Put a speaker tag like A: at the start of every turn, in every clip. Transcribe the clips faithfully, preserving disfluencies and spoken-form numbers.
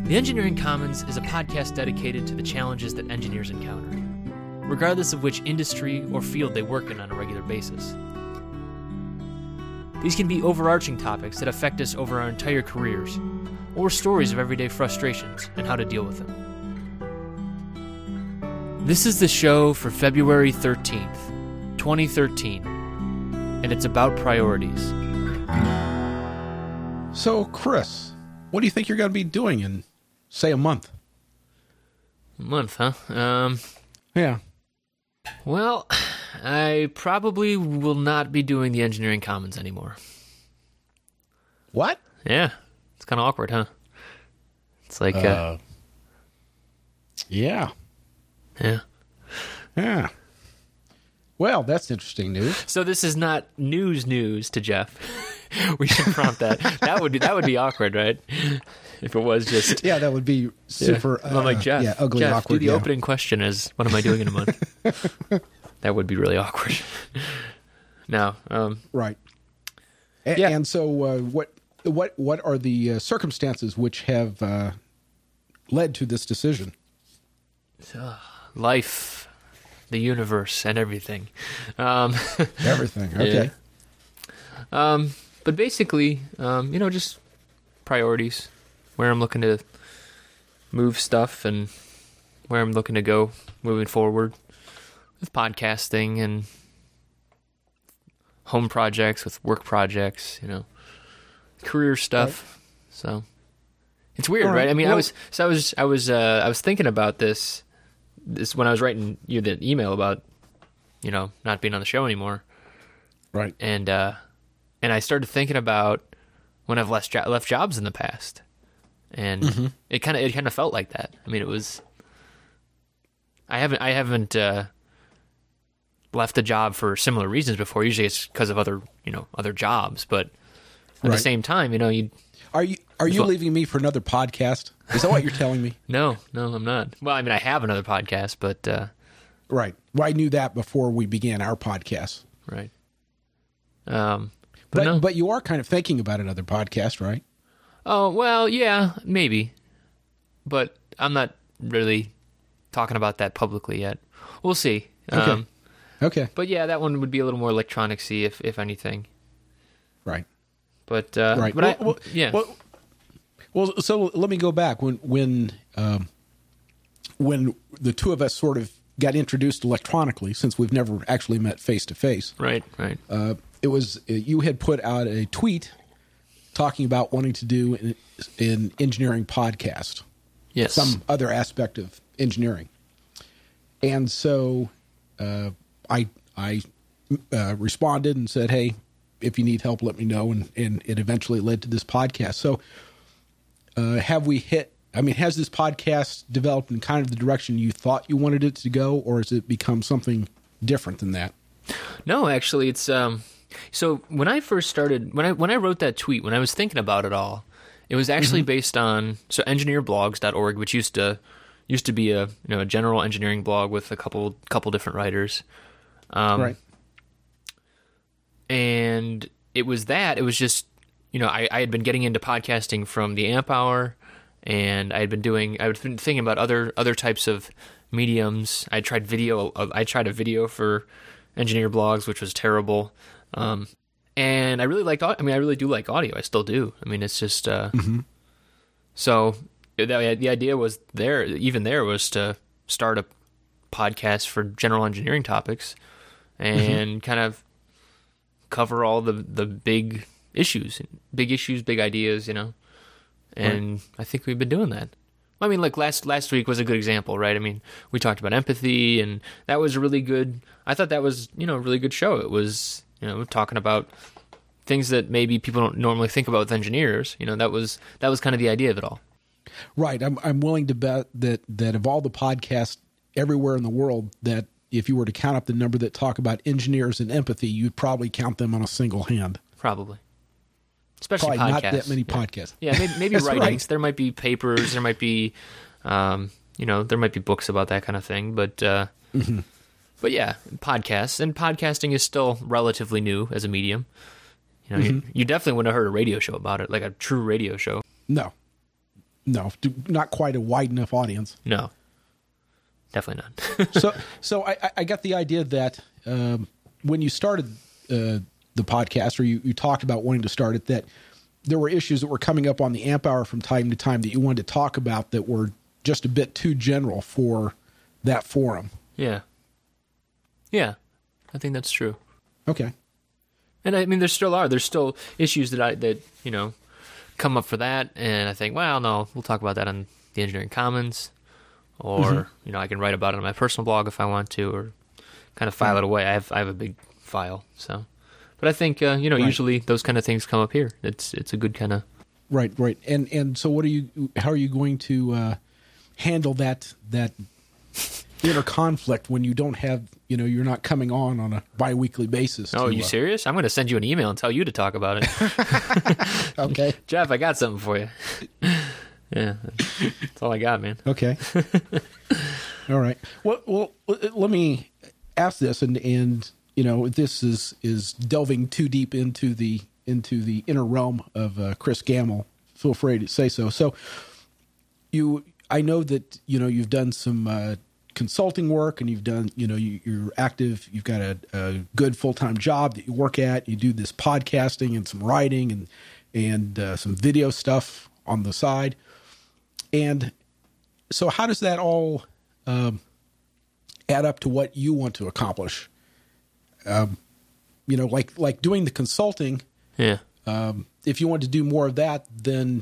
A: The Engineering Commons is a podcast dedicated to the challenges that engineers encounter, regardless of which industry or field they work in on a regular basis. These can be overarching topics that affect us over our entire careers, or stories of everyday frustrations and how to deal with them. This is the show for February thirteenth, twenty thirteen, and it's about priorities.
B: So, Chris, what do you think you're going to be doing in, say, a month?
A: A month, huh? Um,
B: yeah.
A: Well, I probably will not be doing the Engineering Commons anymore.
B: What?
A: Yeah. It's kind of awkward, huh? It's like... Uh,
B: uh, yeah.
A: Yeah.
B: Yeah. Well, that's interesting news.
A: So this is not news news to Jeff. We should prompt that. That would be, that would be awkward, right? If it was just...
B: Yeah, that would be super...
A: Yeah. I'm like, Jeff,
B: yeah, ugly,
A: Jeff,
B: awkward.
A: do the
B: yeah.
A: opening question as, what am I doing in a month? That would be really awkward. No. Um,
B: right. A-
A: yeah.
B: And so uh, what what what are the uh, circumstances which have uh, led to this decision?
A: Uh, life, the universe, and everything. Um,
B: everything, okay.
A: Yeah. Um, but basically, um, you know, just priorities, where I'm looking to move stuff and where I'm looking to go moving forward with podcasting and home projects, with work projects, you know, career stuff. Right. So it's weird, right. right? I mean, well, I was so I was I was uh, I was thinking about this this when I was writing you the email about, you know, not being on the show anymore,
B: right?
A: And uh, and I started thinking about when I've left jo- left jobs in the past, and mm-hmm. it kind of it kind of felt like that. I mean, it was. I haven't I haven't uh, left a job for similar reasons before. Usually, it's because of other you know other jobs, but at
B: right.
A: the same time, you know, you
B: are you are you
A: well,
B: leaving me for another podcast? Is that what you're telling me?
A: No, no, I'm not. Well, I mean, I have another podcast, but uh,
B: right. Well, I knew that before we began our podcast.
A: Right. Um,
B: but
A: but, no.
B: but you are kind of thinking about another podcast, right?
A: Oh well, yeah, maybe, but I'm not really talking about that publicly yet. We'll see.
B: Okay.
A: Um,
B: okay.
A: But yeah, that one would be a little more electronic-y, if if anything.
B: Right.
A: But uh,
B: right.
A: But
B: well,
A: I,
B: well,
A: yeah.
B: Well, well, so let me go back when when um, when the two of us sort of got introduced electronically, since we've never actually met face to face.
A: Right. Right.
B: Uh, it was you had put out a tweet talking about wanting to do an, an engineering podcast.
A: Yes.
B: Some other aspect of engineering. And so uh, I I uh, responded and said, hey, if you need help, let me know. And, and it eventually led to this podcast. So uh, have we hit, I mean, has this podcast developed in kind of the direction you thought you wanted it to go, or has it become something different than that?
A: No, actually, it's, um, so when I first started, when I, when I wrote that tweet, when I was thinking about it all, it was actually mm-hmm. based on, so engineer blogs dot org, which used to, used to be a, you know, a general engineering blog with a couple, couple different writers. Um,
B: right.
A: And it was that, it was just, you know, I, I had been getting into podcasting from the Amp Hour, and I had been doing, I had been thinking about other, other types of mediums. I tried video, I tried a video for engineer blogs, which was terrible. Um, and I really liked, I mean, I really do like audio. I still do. I mean, it's just, uh,
B: mm-hmm.
A: so the, the idea was there, even there was to start a podcast for general engineering topics and mm-hmm. kind of cover all the, the big issues, big issues, big ideas, you know, and right. I think we've been doing that. I mean, like last last week was a good example, right? I mean, we talked about empathy, and that was a really good, I thought that was, you know, a really good show. It was, you know, talking about things that maybe people don't normally think about with engineers. You know, that was that was kind of the idea of it all.
B: Right. I'm I'm willing to bet that, that of all the podcasts everywhere in the world, that if you were to count up the number that talk about engineers and empathy, you'd probably count them on a single hand.
A: Probably. Especially
B: probably
A: podcasts.
B: Not that many
A: yeah.
B: podcasts.
A: Yeah, maybe, maybe writings.
B: Right.
A: There might be papers. There might be, um, you know, there might be books about that kind of thing. But, uh,
B: mm-hmm.
A: but yeah, podcasts. And podcasting is still relatively new as a medium. You know,
B: mm-hmm.
A: you, you definitely wouldn't have heard a radio show about it, like a true radio show.
B: No. no, not quite a wide enough audience.
A: No, definitely not.
B: so, so I, I got the idea that um, when you started uh, the podcast, or you, you talked about wanting to start it, that there were issues that were coming up on the Amp Hour from time to time that you wanted to talk about that were just a bit too general for that forum.
A: Yeah. Yeah, I think that's true.
B: Okay.
A: And I mean, there still are. There's still issues that I that you know come up for that, and I think, well, no, we'll talk about that on the Engineering Commons, or mm-hmm. you know, I can write about it on my personal blog if I want to, or kind of file yeah. it away. I have I have a big file, so. But I think uh, you know, right. usually those kind of things come up here. It's it's a good kind of
B: right, right. And and so, what are you? How are you going to uh, handle that that inner conflict when you don't have, you know, you're not coming on on a biweekly basis?
A: Oh,
B: to,
A: are you
B: uh,
A: serious? I'm going to send you an email and tell you to talk about it.
B: Okay.
A: Jeff, I got something for you. Yeah, that's all I got, man.
B: Okay. All right. Well, well, let me ask this, and and you know, this is is delving too deep into the into the inner realm of uh, Chris Gamble. Feel free to say so. So, you, I know that you know you've done some uh, consulting work, and you've done, you know, you, you're active. You've got a, a good full time job that you work at. You do this podcasting and some writing and and uh, some video stuff on the side. And so, how does that all um, add up to what you want to accomplish? Um, you know, like like doing the consulting.
A: Yeah.
B: Um, if you want to do more of that, then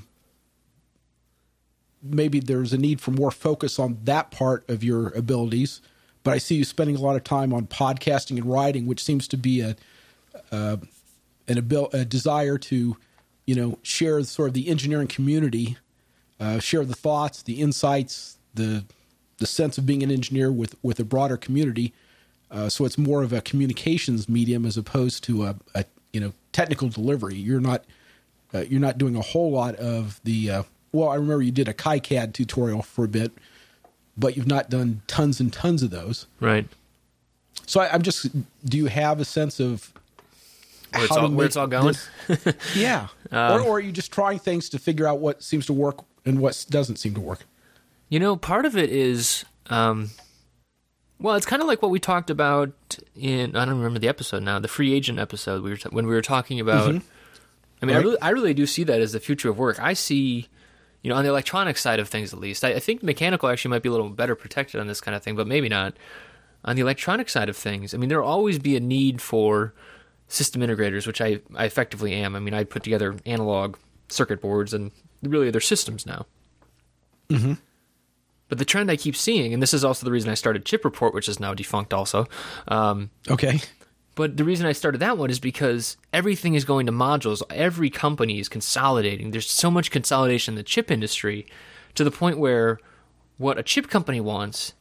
B: maybe there's a need for more focus on that part of your abilities. But I see you spending a lot of time on podcasting and writing, which seems to be a uh, an abil- a desire to, you know, share sort of the engineering community, uh, share the thoughts, the insights, the the sense of being an engineer with, with a broader community. Uh, so it's more of a communications medium as opposed to a, a you know technical delivery. You're not uh, you're not doing a whole lot of the. Uh, well, I remember you did a KiCad tutorial for a bit, but you've not done tons and tons of those.
A: Right.
B: So I, I'm just. Do you have a sense of
A: where it's, all, where it's all going?
B: This, yeah. Um, or, or are you just trying things to figure out what seems to work and what doesn't seem to work?
A: You know, part of it is. Um, Well, it's kind of like what we talked about in, I don't remember the episode now, the free agent episode, we were t- when we were talking about, mm-hmm. I mean, right. I, really, I really do see that as the future of work. I see, you know, on the electronic side of things at least, I, I think mechanical actually might be a little better protected on this kind of thing, but maybe not. On the electronic side of things, I mean, there will always be a need for system integrators, which I, I effectively am. I mean, I put together analog circuit boards, and really they're systems now.
B: Mm-hmm.
A: But the trend I keep seeing, and this is also the reason I started Chip Report, which is now defunct also. Um,
B: okay.
A: But the reason I started that one is because everything is going to modules. Every company is consolidating. There's so much consolidation in the chip industry to the point where what a chip company wants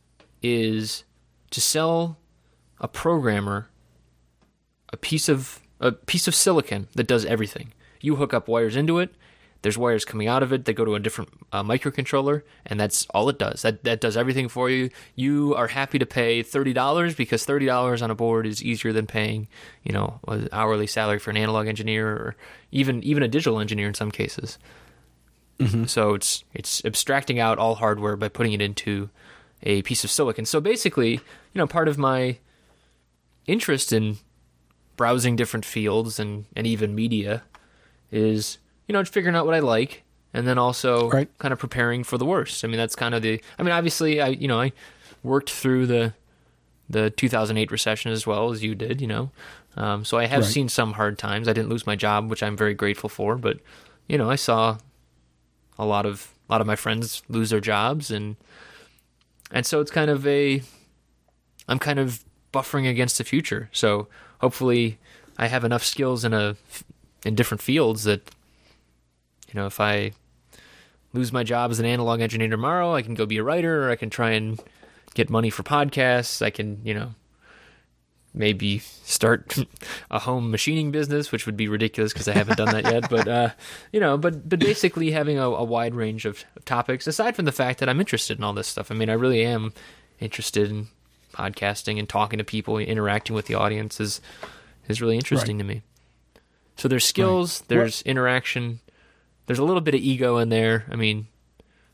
A: is to sell a programmer a piece of a piece of silicon that does everything. You hook up wires into it. There's wires coming out of it that go to a different uh, microcontroller, and that's all it does. That that does everything for you. You are happy to pay thirty dollars because thirty dollars on a board is easier than paying, you know, an hourly salary for an analog engineer or even even a digital engineer in some cases. Mm-hmm. So it's it's abstracting out all hardware by putting it into a piece of silicon. So basically, you know, part of my interest in browsing different fields and, and even media is, you know, figuring out what I like, and then also
B: right.
A: kind of preparing for the worst. I mean, that's kind of the. I mean, obviously, I you know I worked through the the two thousand eight recession as well as you did, you know, um, so I have
B: right.
A: seen some hard times. I didn't lose my job, which I'm very grateful for, but you know, I saw a lot of a lot of my friends lose their jobs, and and so it's kind of a. I'm kind of buffering against the future, so hopefully, I have enough skills in a in different fields that. You know, if I lose my job as an analog engineer tomorrow, I can go be a writer, or I can try and get money for podcasts. I can, you know, maybe start a home machining business, which would be ridiculous because I haven't done that yet. But, uh, you know, but but basically having a, a wide range of, of topics, aside from the fact that I'm interested in all this stuff. I mean, I really am interested in podcasting and talking to people, interacting with the audience is, is really interesting right. to me. So there's skills, right. there's what? interaction. There's a little bit of ego in there. I mean,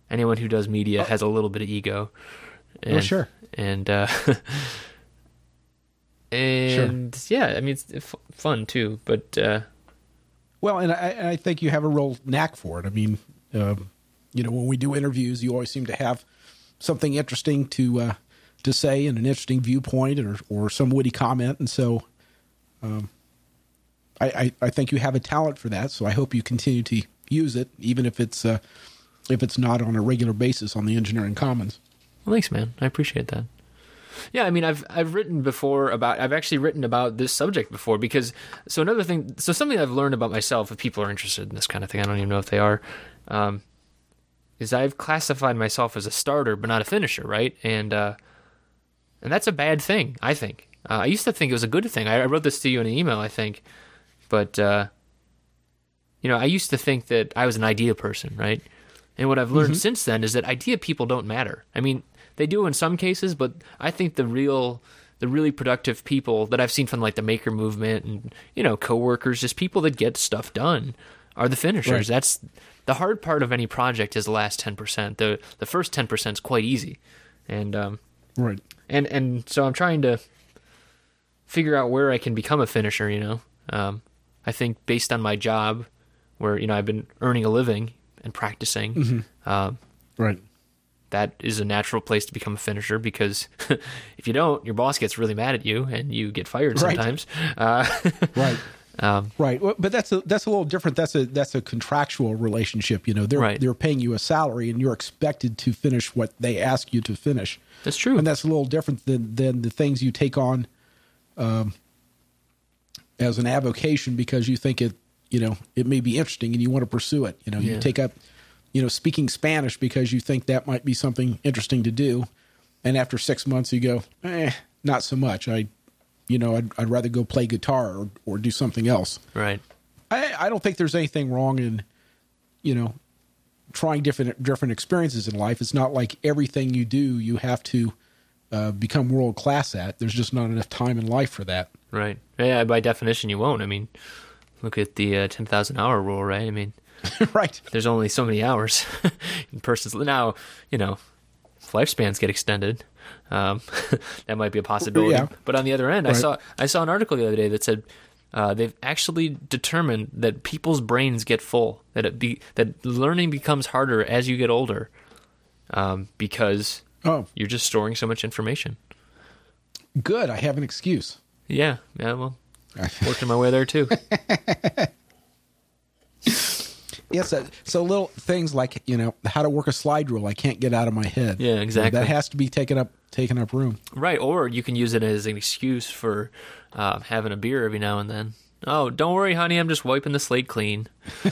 A: anyone who does media oh. has a little bit of ego. And,
B: oh, sure.
A: And, uh, and sure. yeah, I mean, it's f- fun too, but, uh,
B: well, and I, I think you have a real knack for it. I mean, um, you know, when we do interviews, you always seem to have something interesting to, uh, to say and an interesting viewpoint or, or some witty comment. And so, um, I, I, I think you have a talent for that. So I hope you continue to use it, even if it's, uh, if it's not on a regular basis on the Engineering Commons.
A: Well, thanks, man. I appreciate that. Yeah, I mean, I've I've written before about I've actually written about this subject before because so another thing so something I've learned about myself if people are interested in this kind of thing I don't even know if they are um, is I've classified myself as a starter but not a finisher, right? And uh, and that's a bad thing, I think. Uh, I used to think it was a good thing. I, I wrote this to you in an email, I think, but uh, you know, I used to think that I was an idea person, right? And what I've learned mm-hmm. since then is that idea people don't matter. I mean. They do in some cases, but I think the real, the really productive people that I've seen from like the maker movement and, you know, coworkers, just people that get stuff done are the finishers. Right. That's the hard part of any project is the last ten percent. The the first ten percent is quite easy. And, um,
B: right.
A: And, and so I'm trying to figure out where I can become a finisher, you know. Um, I think based on my job where, you know, I've been earning a living and practicing,
B: mm-hmm.
A: um,
B: right.
A: that is a natural place to become a finisher because if you don't, your boss gets really mad at you and you get fired
B: right.
A: sometimes. Uh,
B: right.
A: Um,
B: right. But that's a, that's a little different. That's a, that's a contractual relationship. You know, they're,
A: right.
B: they're paying you a salary and you're expected to finish what they ask you to finish.
A: That's true.
B: And that's a little different than, than the things you take on, um, as an avocation because you think it, you know, it may be interesting and you want to pursue it. You know,
A: yeah.
B: you take up, you know, speaking Spanish because you think that might be something interesting to do. And after six months you go, eh, not so much. I, you know, I'd, I'd rather go play guitar or, or do something else.
A: Right.
B: I, I don't think there's anything wrong in, you know, trying different, different experiences in life. It's not like everything you do, you have to uh, become world class at. There's just not enough time in life for that.
A: Right. Yeah. By definition, you won't. I mean, look at the uh, ten thousand hour rule, right? I mean,
B: right.
A: There's only so many hours in person's now, you know, lifespans get extended. Um, that might be a possibility.
B: Yeah.
A: But on the other end,
B: right.
A: I saw I saw an article the other day that said uh, they've actually determined that people's brains get full, that it be that learning becomes harder as you get older, um, because
B: oh.
A: you're just storing so much information.
B: Good. I have an excuse.
A: Yeah. Yeah. Well, working my way there too.
B: Yes, so, so little things like, you know, how to work a slide rule I can't get out of my head.
A: Yeah, exactly.
B: You know, that has to be taken up taken up room.
A: Right, or you can use it as an excuse for uh, having a beer every now and then. Oh, don't worry, honey, I'm just wiping the slate clean.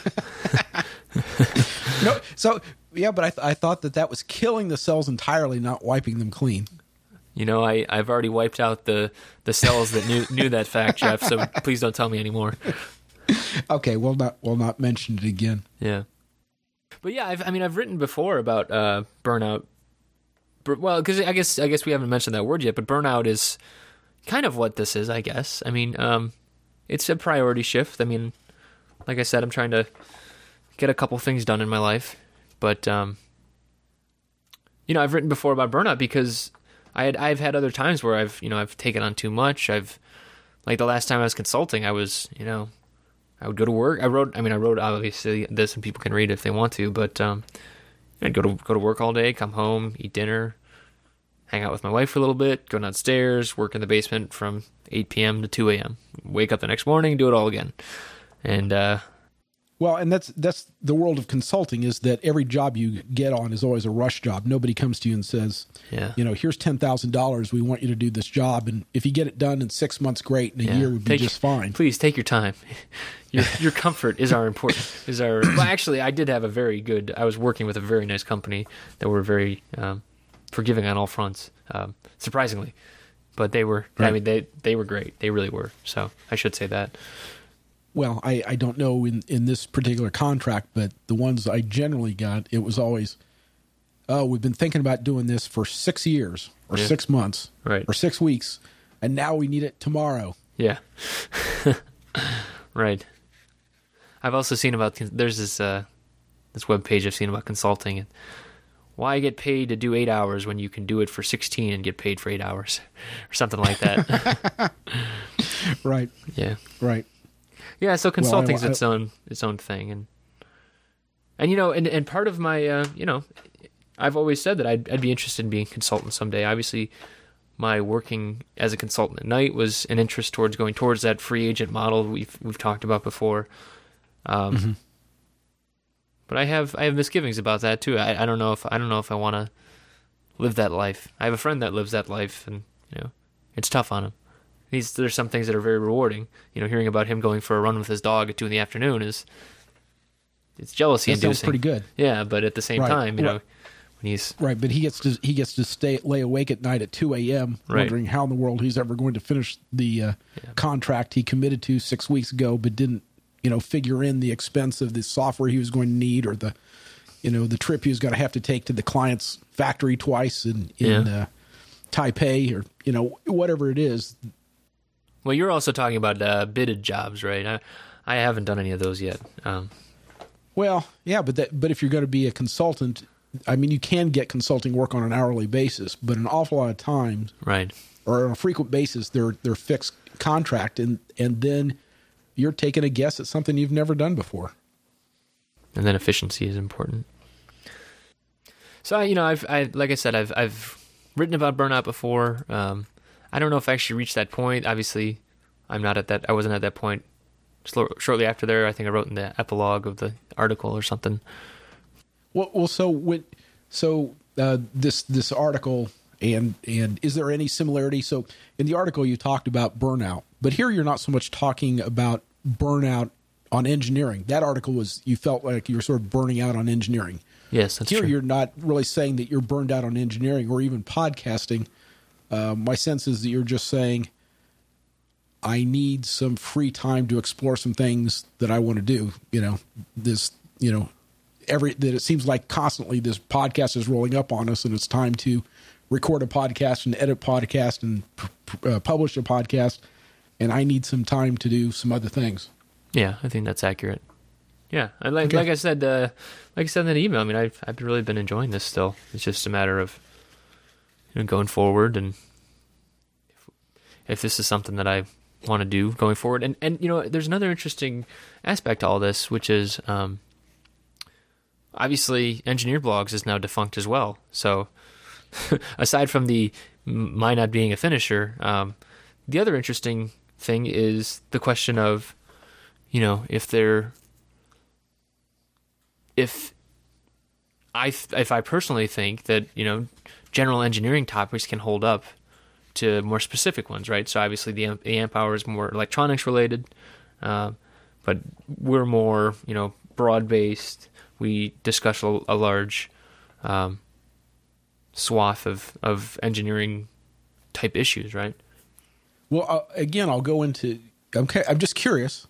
B: no, so, yeah, but I, th- I thought that that was killing the cells entirely, not wiping them clean.
A: You know, I, I've already wiped out the, the cells that knew knew that fact, Jeff, so please don't tell me anymore.
B: Okay, we'll not we'll not mention it again.
A: Yeah, but yeah, I've, I mean, I've written before about uh, burnout. Well, because I guess I guess we haven't mentioned that word yet, but burnout is kind of what this is, I guess. I mean, um, it's a priority shift. I mean, like I said, I'm trying to get a couple things done in my life, but um, you know, I've written before about burnout because I had I've had other times where I've you know I've taken on too much. I've like the last time I was consulting, I was you know. I would go to work. I wrote. I mean, I wrote obviously this, and people can read it if they want to. But um, I'd go to go to work all day, come home, eat dinner, hang out with my wife for a little bit, go downstairs, work in the basement from eight p.m. to two a.m. Wake up the next morning, do it all again. And uh,
B: well, and that's that's the world of consulting is that every job you get on is always a rush job. Nobody comes to you and says,
A: yeah.
B: you know, here's ten thousand dollars. We want you to do this job, and if you get it done in six months, great. In a
A: yeah.
B: year would be
A: take,
B: just fine.
A: Please take your time. Your your comfort is our important is our. Well, actually, I did have a very good. I was working with a very nice company that were very um, forgiving on all fronts, um, surprisingly. But they were. Right. I mean, they they were great. They really were. So I should say that.
B: Well, I, I don't know in, in this particular contract, but the ones I generally got, it was always, oh, we've been thinking about doing this for six years or
A: yeah.
B: six months
A: right.
B: or six weeks, and now we need it tomorrow.
A: Yeah. Right. I've also seen about, there's this uh, this web page I've seen about consulting, and why get paid to do eight hours when you can do it for sixteen and get paid for eight hours or something like that.
B: Right.
A: Yeah.
B: Right.
A: Yeah. So consulting's
B: well, I, I,
A: its own, its own thing. And, and, you know, and, and part of my, uh, you know, I've always said that I'd, I'd be interested in being a consultant someday. Obviously, my working as a consultant at night was an interest towards going towards that free agent model we've we've talked about before. Um, mm-hmm. But I have I have misgivings about that too. I, I don't know if I don't know if I want to live that life. I have a friend that lives that life, and you know, it's tough on him. He's there's some things that are very rewarding. You know, hearing about him going for a run with his dog at two in the afternoon is it's jealousy inducing.
B: Sounds pretty good.
A: Yeah, but at the same right. time, you right. know. When he's
B: right, but he gets to he gets to stay lay awake at night at two a.m.
A: Right.
B: wondering how in the world he's ever going to finish the uh, yeah. contract he committed to six weeks ago, but didn't you know figure in the expense of the software he was going to need, or the you know the trip he was going to have to take to the client's factory twice in in yeah. uh, Taipei, or you know whatever it is.
A: Well, you're also talking about uh, bidded jobs, right? I I haven't done any of those yet. Um,
B: well, yeah, but that but if you're going to be a consultant. I mean, you can get consulting work on an hourly basis, but an awful lot of times,
A: right,
B: or on a frequent basis, they're they're fixed contract, and and then you're taking a guess at something you've never done before.
A: And then efficiency is important. So you know, I've I like I said, I've I've written about burnout before. Um, I don't know if I actually reached that point. Obviously, I'm not at that. I wasn't at that point. Shortly after there, I think I wrote in the epilogue of the article or something.
B: Well, well, so when, so uh, this this article, and and is there any similarity? So in the article you talked about burnout, but here you're not so much talking about burnout on engineering. That article was you felt like you were sort of burning out on engineering.
A: Yes, that's
B: here
A: true.
B: You're not really saying that you're burned out on engineering or even podcasting. Uh, my sense is that you're just saying, I need some free time to explore some things that I want to do. You know, this, you know. Every that it seems like constantly this podcast is rolling up on us, and it's time to record a podcast and edit podcast and uh, publish a podcast, and I need some time to do some other things.
A: Yeah, I think that's accurate. Yeah, I like
B: okay.
A: like I said, uh, like I said in that email. I mean, I've I've really been enjoying this. Still, it's just a matter of you know, going forward, and if, if this is something that I want to do going forward, and and you know, there's another interesting aspect to all this, which is. Um, Obviously, Engineer Blogs is now defunct as well. So, aside from the my not being a finisher, um, the other interesting thing is the question of, you know, if they're, if I if I personally think that you know, general engineering topics can hold up to more specific ones, right? So obviously the the amp hour is more electronics related, uh, but we're more you know broad based. We discuss a, a large um, swath of, of engineering type issues, right?
B: Well, uh, again, I'll go into. I'm I'm just curious.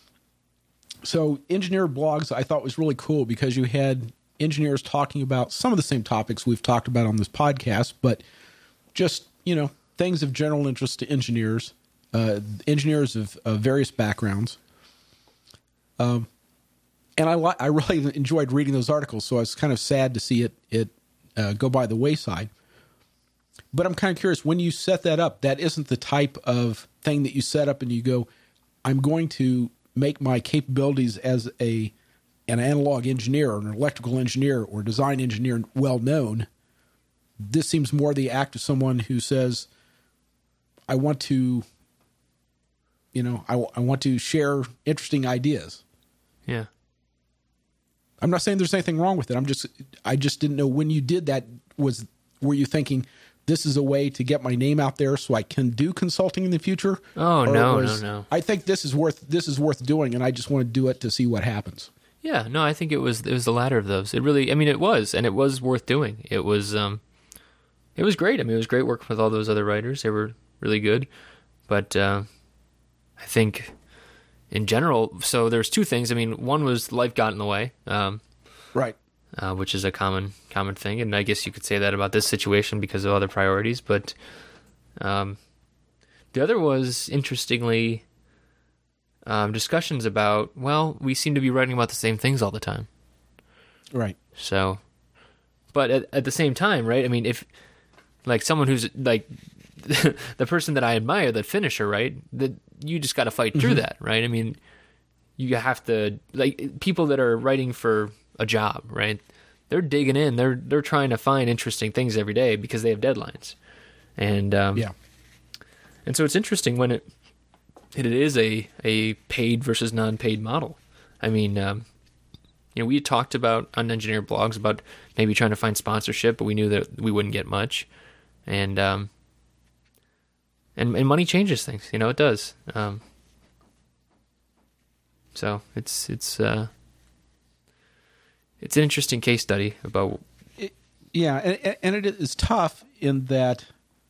B: So, Engineer Blogs, I thought was really cool because you had engineers talking about some of the same topics we've talked about on this podcast, but just you know things of general interest to engineers, uh, engineers of, of various backgrounds. Um. And I li- I really enjoyed reading those articles, so I was kind of sad to see it it uh, go by the wayside. But I'm kind of curious, when you set that up, that isn't the type of thing that you set up and you go, I'm going to make my capabilities as a an analog engineer or an electrical engineer or design engineer well known. This seems more the act of someone who says, I want to, you know, I, I want to share interesting ideas.
A: Yeah.
B: I'm not saying there's anything wrong with it. I'm just, I just didn't know when you did that, was, were you thinking this is a way to get my name out there so I can do consulting in the future?
A: Oh, no,
B: was,
A: no, no.
B: I think this is worth, this is worth doing. And I just want to do it to see what happens.
A: Yeah, no, I think it was, it was the latter of those. It really, I mean, it was, and it was worth doing. It was, um, it was great. I mean, it was great working with all those other writers. They were really good. But, uh, I think, in general, so there's two things. I mean, one was life got in the way, um,
B: right,
A: uh, which is a common common thing, and I guess you could say that about this situation because of other priorities. But um, the other was, interestingly, um, discussions about, well, we seem to be writing about the same things all the time.
B: Right.
A: So but at, at the same time, right? I mean, if like someone who's like the person that I admire, that finisher, right? That you just got to fight through mm-hmm. that, right? I mean, you have to, like, people that are writing for a job, right? They're digging in. They're they're trying to find interesting things every day because they have deadlines, and um,
B: yeah,
A: and so it's interesting when it it is a a paid versus non-paid model. I mean, um, you know, we talked about on Engineer Blogs about maybe trying to find sponsorship, but we knew that we wouldn't get much, and um, and and money changes things. You know, it does. Um, so it's it's. Uh, It's an interesting case study about...
B: It, yeah, and, and it is tough in that,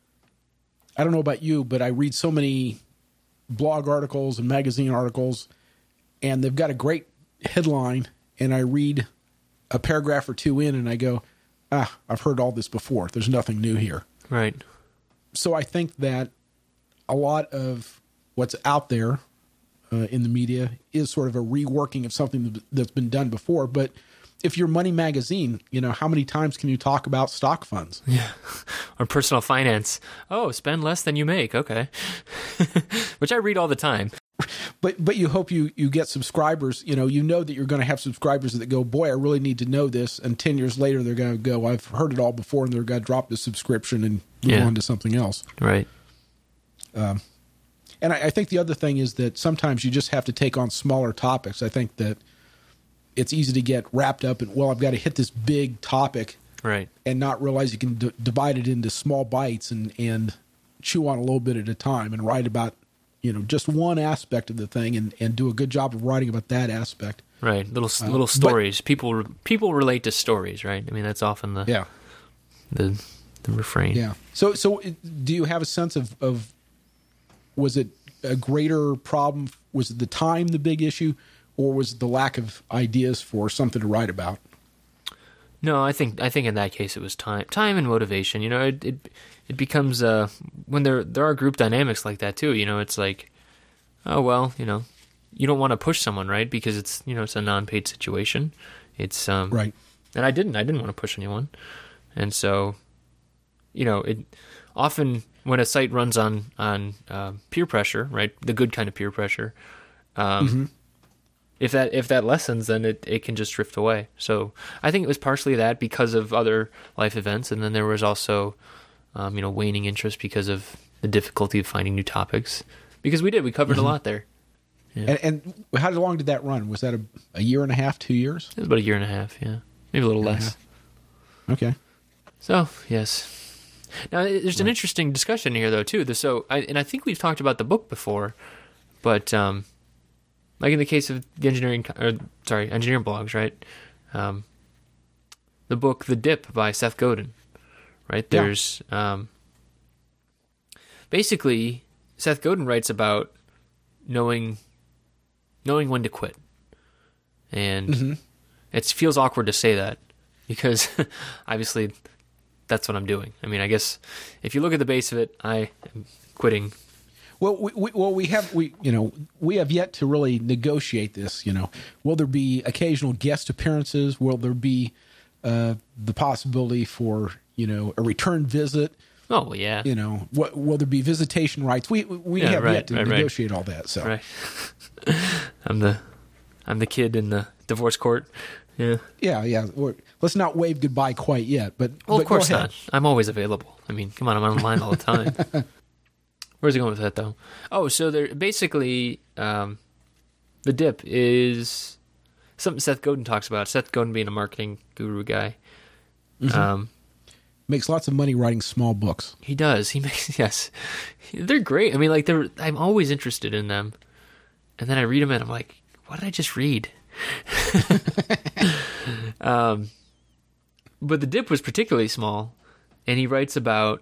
B: I don't know about you, but I read so many blog articles and magazine articles, and they've got a great headline, and I read a paragraph or two in, and I go, ah, I've heard all this before. There's nothing new here.
A: Right.
B: So I think that a lot of what's out there uh, in the media is sort of a reworking of something that's been done before, but... If you're Money Magazine, you know, how many times can you talk about stock funds?
A: Yeah. Or personal finance. Oh, spend less than you make. Okay. Which I read all the time.
B: But but you hope you, you get subscribers. You know, you know that you're going to have subscribers that go, boy, I really need to know this. And ten years later, they're going to go, I've heard it all before, and they're going to drop the subscription and move yeah. on to something else.
A: Right.
B: Um, and I, I think the other thing is that sometimes you just have to take on smaller topics. I think that it's easy to get wrapped up in, well, I've got to hit this big topic,
A: right,
B: and not realize you can d- divide it into small bites and, and chew on a little bit at a time and write about, you know, just one aspect of the thing and, and do a good job of writing about that aspect.
A: Right, little uh, little stories. But, people people relate to stories, right? I mean, that's often the
B: yeah
A: the the refrain.
B: Yeah. So so do you have a sense of of was it a greater problem? Was it the time the big issue? Or was it the lack of ideas for something to write about?
A: No, I think I think in that case it was time, time and motivation. You know, it it, it becomes uh, when there there are group dynamics like that too. You know, it's like, oh well, you know, you don't want to push someone, right? Because it's you know it's a non-paid situation. It's um,
B: right,
A: and I didn't I didn't want to push anyone, and so, you know, it often when a site runs on on uh, peer pressure, right, the good kind of peer pressure. Um, mm-hmm. If that if that lessens, then it, it can just drift away. So I think it was partially that because of other life events, and then there was also, um, you know, waning interest because of the difficulty of finding new topics. Because we did, we covered mm-hmm. a lot there.
B: Yeah. And, and how long did that run? Was that a, a year and a half, two years?
A: It was about a year and a half, yeah, maybe a little less.
B: Okay.
A: So yes. Now there's an right. interesting discussion here, though, too. So, I, and I think we've talked about the book before, but. Um, Like in the case of the engineering, or sorry, engineering blogs, right? Um, the book "The Dip" by Seth Godin, right?
B: Yeah.
A: There's um, basically Seth Godin writes about knowing knowing when to quit, and mm-hmm. it feels awkward to say that because obviously that's what I'm doing. I mean, I guess if you look at the base of it, I am quitting.
B: Well, we, we, well, we have we you know we have yet to really negotiate this. You know, will there be occasional guest appearances? Will there be uh, the possibility for you know a return visit?
A: Oh well, yeah.
B: You know, what, will there be visitation rights? We we
A: yeah,
B: have
A: right,
B: yet to
A: right,
B: negotiate
A: right.
B: all that. So
A: right. I'm the I'm the kid in the divorce court. Yeah.
B: Yeah, yeah. Let's not wave goodbye quite yet. But
A: well,
B: but
A: of course
B: go ahead.
A: not. I'm always available. I mean, come on, I'm online all the time. Where's he going with that, though? Oh, so there basically, um, the dip is something Seth Godin talks about. Seth Godin being a marketing guru guy.
B: Mm-hmm.
A: Um,
B: makes lots of money writing small books.
A: He does. He makes yes, they're great. I mean, like they're. I'm always interested in them, and then I read them and I'm like, what did I just read? um, but the dip was particularly small, and he writes about.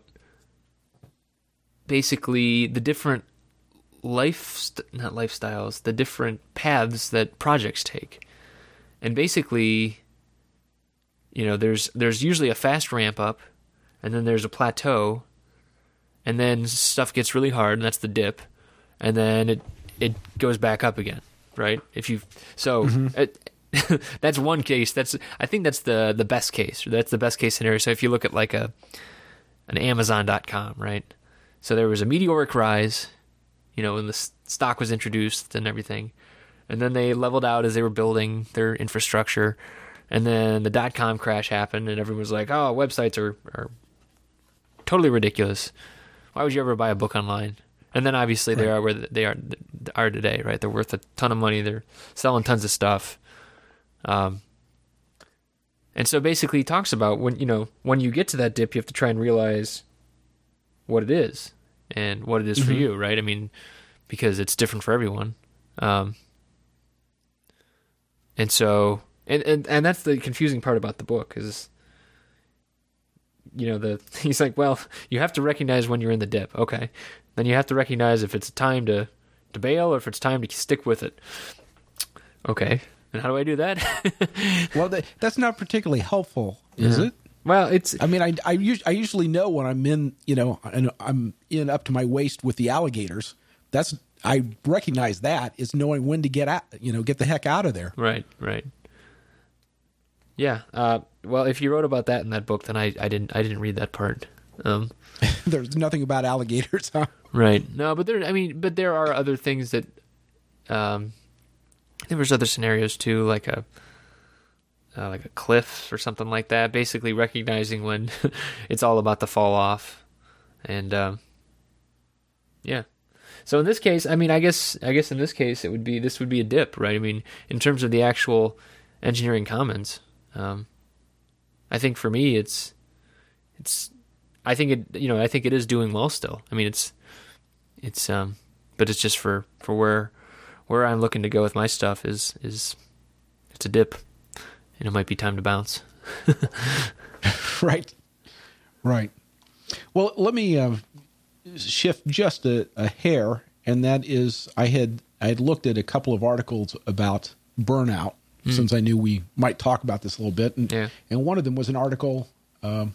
A: Basically, the different life, not lifestyles, the different paths that projects take. And basically, you know, there's there's usually a fast ramp up, and then there's a plateau, and then stuff gets really hard, and that's the dip, and then it it goes back up again, right? If you so mm-hmm. it, that's one case. That's I think that's the the best case. That's the best case scenario. So if you look at like a an Amazon dot com, right? So there was a meteoric rise, you know, when the stock was introduced and everything, and then they leveled out as they were building their infrastructure, and then the dot com crash happened, and everyone was like, "Oh, websites are are totally ridiculous. Why would you ever buy a book online?" And then obviously right. they are where they are are today, right? They're worth a ton of money. They're selling tons of stuff. Um, and so basically he talks about when, you know, when you get to that dip, you have to try and realize what it is and what it is mm-hmm. for you, right? I mean, because it's different for everyone. Um, and so, and, and, and that's the confusing part about the book is, you know, the, he's like, well, you have to recognize when you're in the dip. Okay. Then you have to recognize if it's time to, to bail or if it's time to stick with it. Okay. And how do I do that?
B: Well, that, that's not particularly helpful, is yeah. it?
A: Well, it's.
B: I mean, I, I, I usually know when I'm in, you know, and I'm in up to my waist with the alligators. That's I recognize that is knowing when to get out, you know, get the heck out of there.
A: Right, right. Yeah. Uh, well, if you wrote about that in that book, then I, I didn't I didn't read that part. Um,
B: There's nothing about alligators, huh?
A: Right. No, but there. I mean, but there are other things that. Um, There was other scenarios too, like a uh, like a cliff or something like that. Basically, recognizing when it's all about to fall off, and um, yeah. So in this case, I mean, I guess I guess in this case, it would be this would be a dip, right? I mean, in terms of the actual engineering commons, um, I think for me, it's it's I think it you know I think it is doing well still. I mean, it's it's um, but it's just for for where. Where I'm looking to go with my stuff is is it's a dip, and it might be time to bounce.
B: Right, right. Well, let me uh, shift just a, a hair, and that is I had I had looked at a couple of articles about burnout mm. since I knew we might talk about this a little bit, and
A: yeah.
B: and one of them was an article um,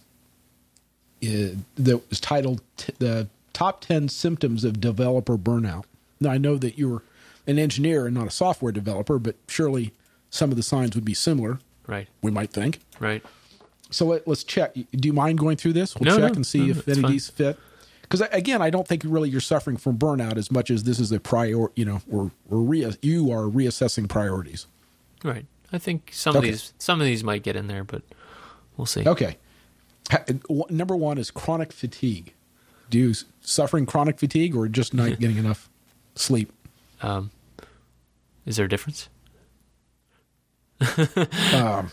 B: uh, that was titled t- "The Top Ten Symptoms of Developer Burnout." Now I know that you were an engineer and not a software developer, but surely some of the signs would be similar.
A: Right.
B: We might think.
A: Right.
B: So let, let's check. Do you mind going through this? We'll
A: no,
B: check
A: no,
B: and see
A: no,
B: if any of these fit. Because again, I don't think really you're suffering from burnout as much as this is a prior. You know, or or re- you are reassessing priorities.
A: Right. I think some
B: okay.
A: of these some of these might get in there, but we'll see.
B: Okay. Number one is chronic fatigue. Do you suffering chronic fatigue or just not getting enough sleep?
A: Um, is there a difference?
B: um,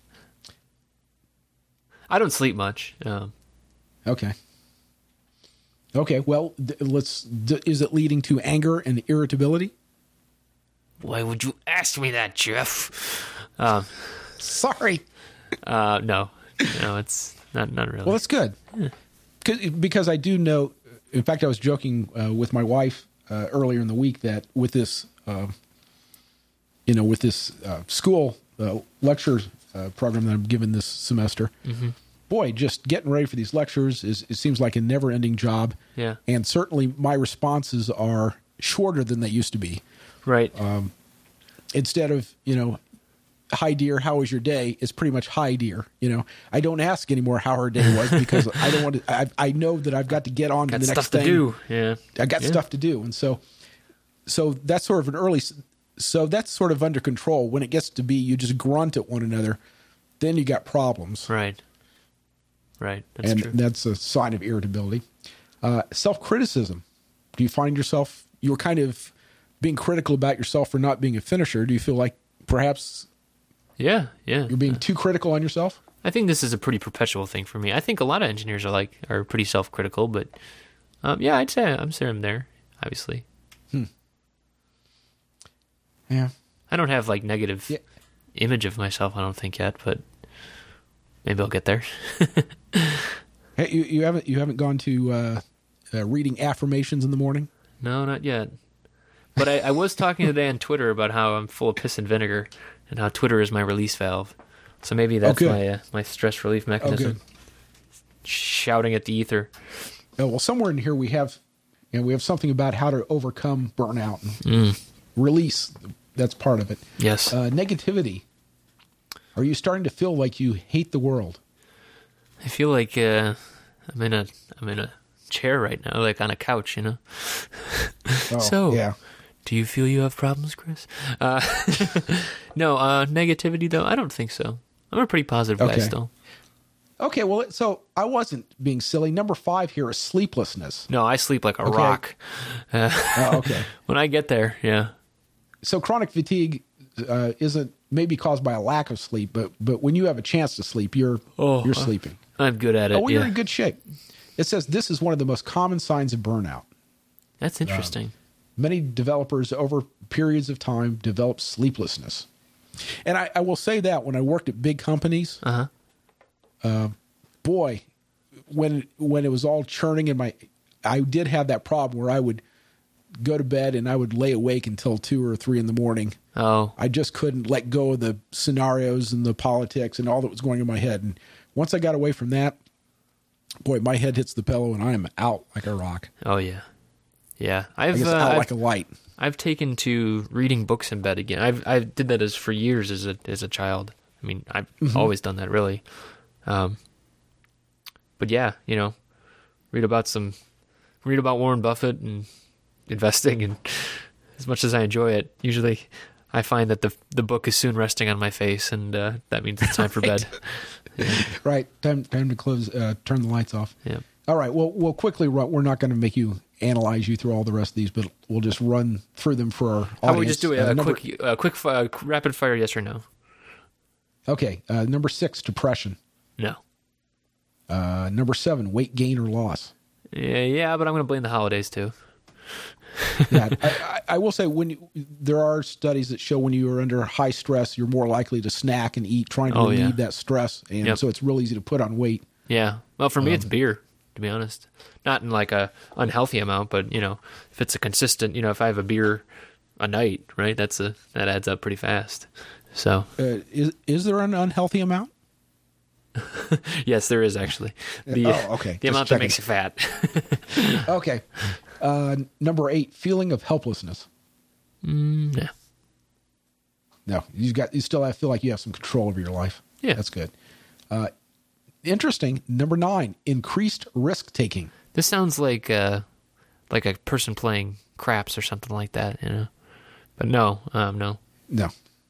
A: I don't sleep much. Um,
B: okay. Okay. Well, th- let's. D- is it leading to anger and irritability?
A: Why would you ask me that, Jeff? Um,
B: Sorry.
A: Uh, no, no, it's not. Not really.
B: Well, that's good. Yeah. Because I do know. In fact, I was joking uh, with my wife uh, earlier in the week that with this, uh, you know, with this uh, school uh, lecture uh, program that I'm given this semester,
A: mm-hmm.
B: boy, just getting ready for these lectures is it seems like a never-ending job.
A: Yeah,
B: and certainly my responses are shorter than they used to be.
A: Right.
B: Um, instead of you know, hi dear, how was your day? It's pretty much hi dear. You know, I don't ask anymore how her day was because I don't want to. I, I know that I've got to get on
A: got
B: to the next
A: thing.
B: thing.
A: To do. Yeah,
B: I got
A: yeah.
B: stuff to do, and so, so that's sort of an early. So that's sort of under control. When it gets to be, you just grunt at one another, then you got problems.
A: Right. Right. That's
B: and
A: true.
B: that's a sign of irritability. Uh, self-criticism. Do you find yourself you're kind of being critical about yourself for not being a finisher? Do you feel like perhaps?
A: Yeah, yeah.
B: You're being too critical on yourself?
A: I think this is a pretty perpetual thing for me. I think a lot of engineers are like are pretty self-critical, but um, yeah, I'd say I'm saying I'm there, obviously.
B: Hmm. Yeah.
A: I don't have like negative
B: yeah.
A: image of myself, I don't think yet, but maybe I'll get there.
B: Hey, you, you haven't you haven't gone to uh, uh, reading affirmations in the morning?
A: No, not yet. But I, I was talking today on Twitter about how I'm full of piss and vinegar, and how Twitter is my release valve. So maybe that's
B: oh,
A: my uh, my stress relief mechanism.
B: Oh,
A: shouting at the ether.
B: Oh, well, somewhere in here we have, you know, we have something about how to overcome burnout and
A: mm.
B: release. That's part of it.
A: Yes.
B: Uh, negativity. Are you starting to feel like you hate the world?
A: I feel like uh, I'm in a I'm in a chair right now, like on a couch, you know.
B: Oh,
A: so,
B: yeah.
A: do you feel you have problems, Chris? Uh, no, uh, negativity though, I don't think so. I'm a pretty positive guy
B: Okay.
A: still.
B: Okay, well, so I wasn't being silly. Number five here is sleeplessness.
A: No, I sleep like a
B: Okay.
A: rock. Uh,
B: Oh, okay.
A: when I get there, yeah.
B: So chronic fatigue uh, isn't maybe caused by a lack of sleep, but but when you have a chance to sleep, you're
A: Oh,
B: you're
A: uh,
B: sleeping.
A: I'm good at it.
B: Oh, well,
A: yeah.
B: you're in good shape. It says this is one of the most common signs of burnout.
A: That's interesting.
B: Many developers over periods of time develop sleeplessness. And I, I will say that when I worked at big companies,
A: Uh huh.
B: boy, when when it was all churning in my, I did have that problem where I would go to bed and I would lay awake until two or three in the morning.
A: Oh,
B: I just couldn't let go of the scenarios and the politics and all that was going in my head. And once I got away from that, boy, my head hits the pillow and I am out like a rock.
A: oh yeah, yeah.
B: I
A: I've
B: guess
A: uh,
B: out
A: I've,
B: like a light.
A: I've taken to reading books in bed again. I've I did that as for years as a as a child. I mean, I've
B: Mm-hmm.
A: always done that really. Um, but yeah, you know, read about some, read about Warren Buffett and investing, and as much as I enjoy it, usually I find that the the book is soon resting on my face, and uh, that means it's time for bed.
B: Right. Time time to close, uh, turn the lights off.
A: Yeah.
B: All right. Well, we'll quickly run. We're not going to make you analyze you through all the rest of these, but we'll just run through them for our audience.
A: How about we just do a,
B: Uh,
A: a
B: number-
A: quick, a quick, fi- rapid fire, yes or no?
B: Okay. Uh, number six, depression.
A: No.
B: Uh, number seven, weight gain or loss.
A: Yeah, yeah, but I'm going to blame the holidays too.
B: Yeah, I, I, I will say when you, there are studies that show when you are under high stress, you're more likely to snack and eat, trying to
A: Oh,
B: relieve
A: yeah.
B: that stress, and
A: Yep.
B: so it's real easy to put on weight.
A: Yeah. Well, for me,
B: Um,
A: it's beer, to be honest. Not in like a unhealthy amount, but you know, if it's a consistent, you know, if I have a beer a night, right, that's a that adds up pretty fast. So
B: Uh, is is there an unhealthy amount?
A: yes, there is actually the
B: Oh, okay.
A: the
B: Just
A: amount
B: checking.
A: that makes you fat.
B: Okay. Uh, number eight, feeling of helplessness.
A: mm, yeah.
B: No, you got you still have, feel like you have some control over your life.
A: Yeah.
B: That's good. Uh, interesting. Number nine, increased risk taking.
A: This sounds like uh like a person playing craps or something like that, you know. But no, um, no.
B: No.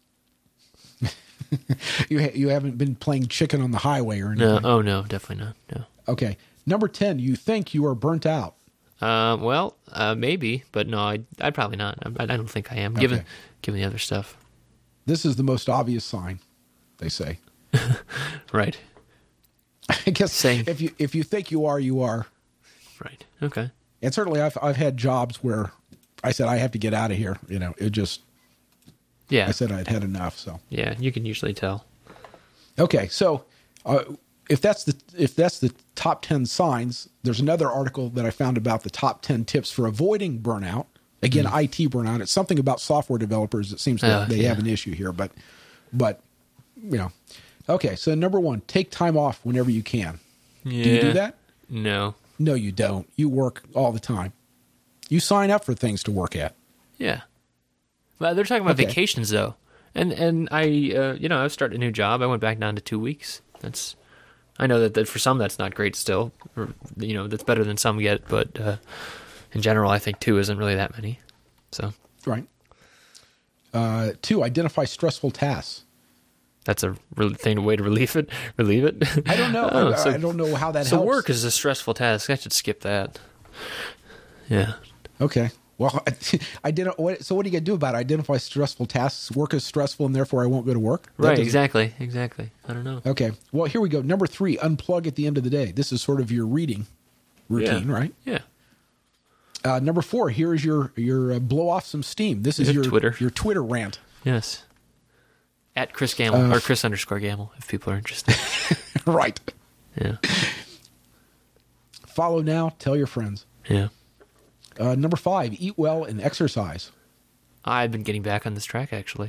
B: you ha- you haven't been playing chicken on the highway or
A: No,
B: anything.
A: oh no, definitely not. No.
B: Okay. Number ten, you think you are burnt out.
A: Uh, well, uh, maybe, but no, I, I'd probably not. I, I don't think I am, given
B: Okay.
A: given the other stuff.
B: This is the most obvious sign, they say.
A: Right,
B: I guess
A: Saying-
B: if you if you think you are, you are.
A: right, okay.
B: And certainly, I've I've had jobs where I said I have to get out of here. You know, it just
A: Yeah,
B: I said I'd had enough. So
A: yeah, you can usually tell.
B: okay, so uh, if that's the if that's the top ten signs, there's another article that I found about the top ten tips for avoiding burnout. Again, I T burnout. It's something about software developers. It seems that
A: Oh,
B: they
A: yeah.
B: have an issue here, but but you know, okay. So number one, take time off whenever you can.
A: Yeah.
B: Do you do that?
A: No.
B: No, you don't. You work all the time. You sign up for things to work at.
A: Yeah. Well, they're talking about
B: Okay.
A: vacations though, and and I, uh, you know, I started a new job. I went back down to two weeks. That's, I know that, that for some that's not great still. Or, you know, that's better than some get, but uh, in general, I think two isn't really that many. So
B: Right. Uh, two, identify stressful tasks.
A: that's a real thing, way to relieve it. Relieve it.
B: I don't know.
A: Oh,
B: I,
A: so-
B: I don't know how that
A: So
B: helps.
A: work is a stressful task. I should skip that. Yeah.
B: Okay. Well, I didn't. What, so what are you gonna do about it? Identify stressful tasks. Work is stressful, and therefore I won't go to work. That
A: Right.
B: doesn't-
A: Exactly. Exactly. I don't know.
B: Okay. Well, here we go. Number three, unplug at the end of the day. This is sort of your reading routine,
A: Yeah.
B: right?
A: Yeah.
B: Uh, number four, here is your your uh, blow off some steam. This is
A: Your
B: your
A: Twitter.
B: your Twitter rant.
A: Yes. At Chris Gamble
B: Uh,
A: or Chris underscore Gamble, if people are interested.
B: Right.
A: Yeah.
B: Follow now. Tell your friends.
A: Yeah.
B: Uh, number five, eat well and exercise.
A: I've been getting back on this track actually.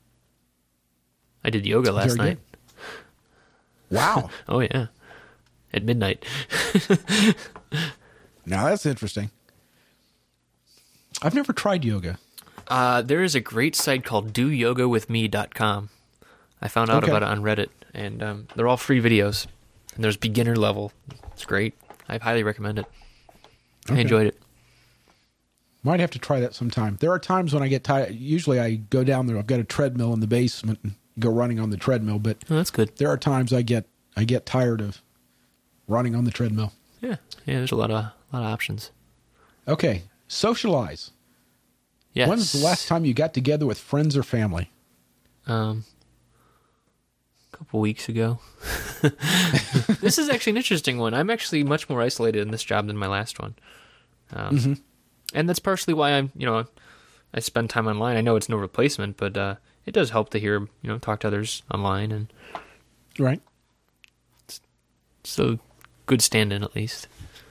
A: I did yoga last
B: Very
A: night.
B: good. Wow.
A: Oh yeah. At midnight.
B: Now that's interesting. I've never tried yoga.
A: Uh, there is a great site called do yoga with me dot com. I found out
B: Okay.
A: about it on Reddit, and um, they're all free videos. And there's beginner level. It's great. I highly recommend it. I
B: Okay.
A: enjoyed it.
B: Might have to try that sometime. There are times when I get tired. Usually I go down there. I've got a treadmill in the basement and go running on the treadmill. But
A: Oh, that's good.
B: there are times I get I get tired of running on the treadmill.
A: Yeah, yeah. There's a lot of a lot of options.
B: Okay, socialize.
A: Yes.
B: When's the last time you got together with friends or family?
A: Um, a couple weeks ago. This is actually an interesting one. I'm actually much more isolated in this job than my last one. Um,
B: Mm-hmm.
A: And that's partially why I'm, you know, I spend time online. I know it's no replacement, but uh, it does help to hear, you know, talk to others online, and
B: Right.
A: so good stand-in at least.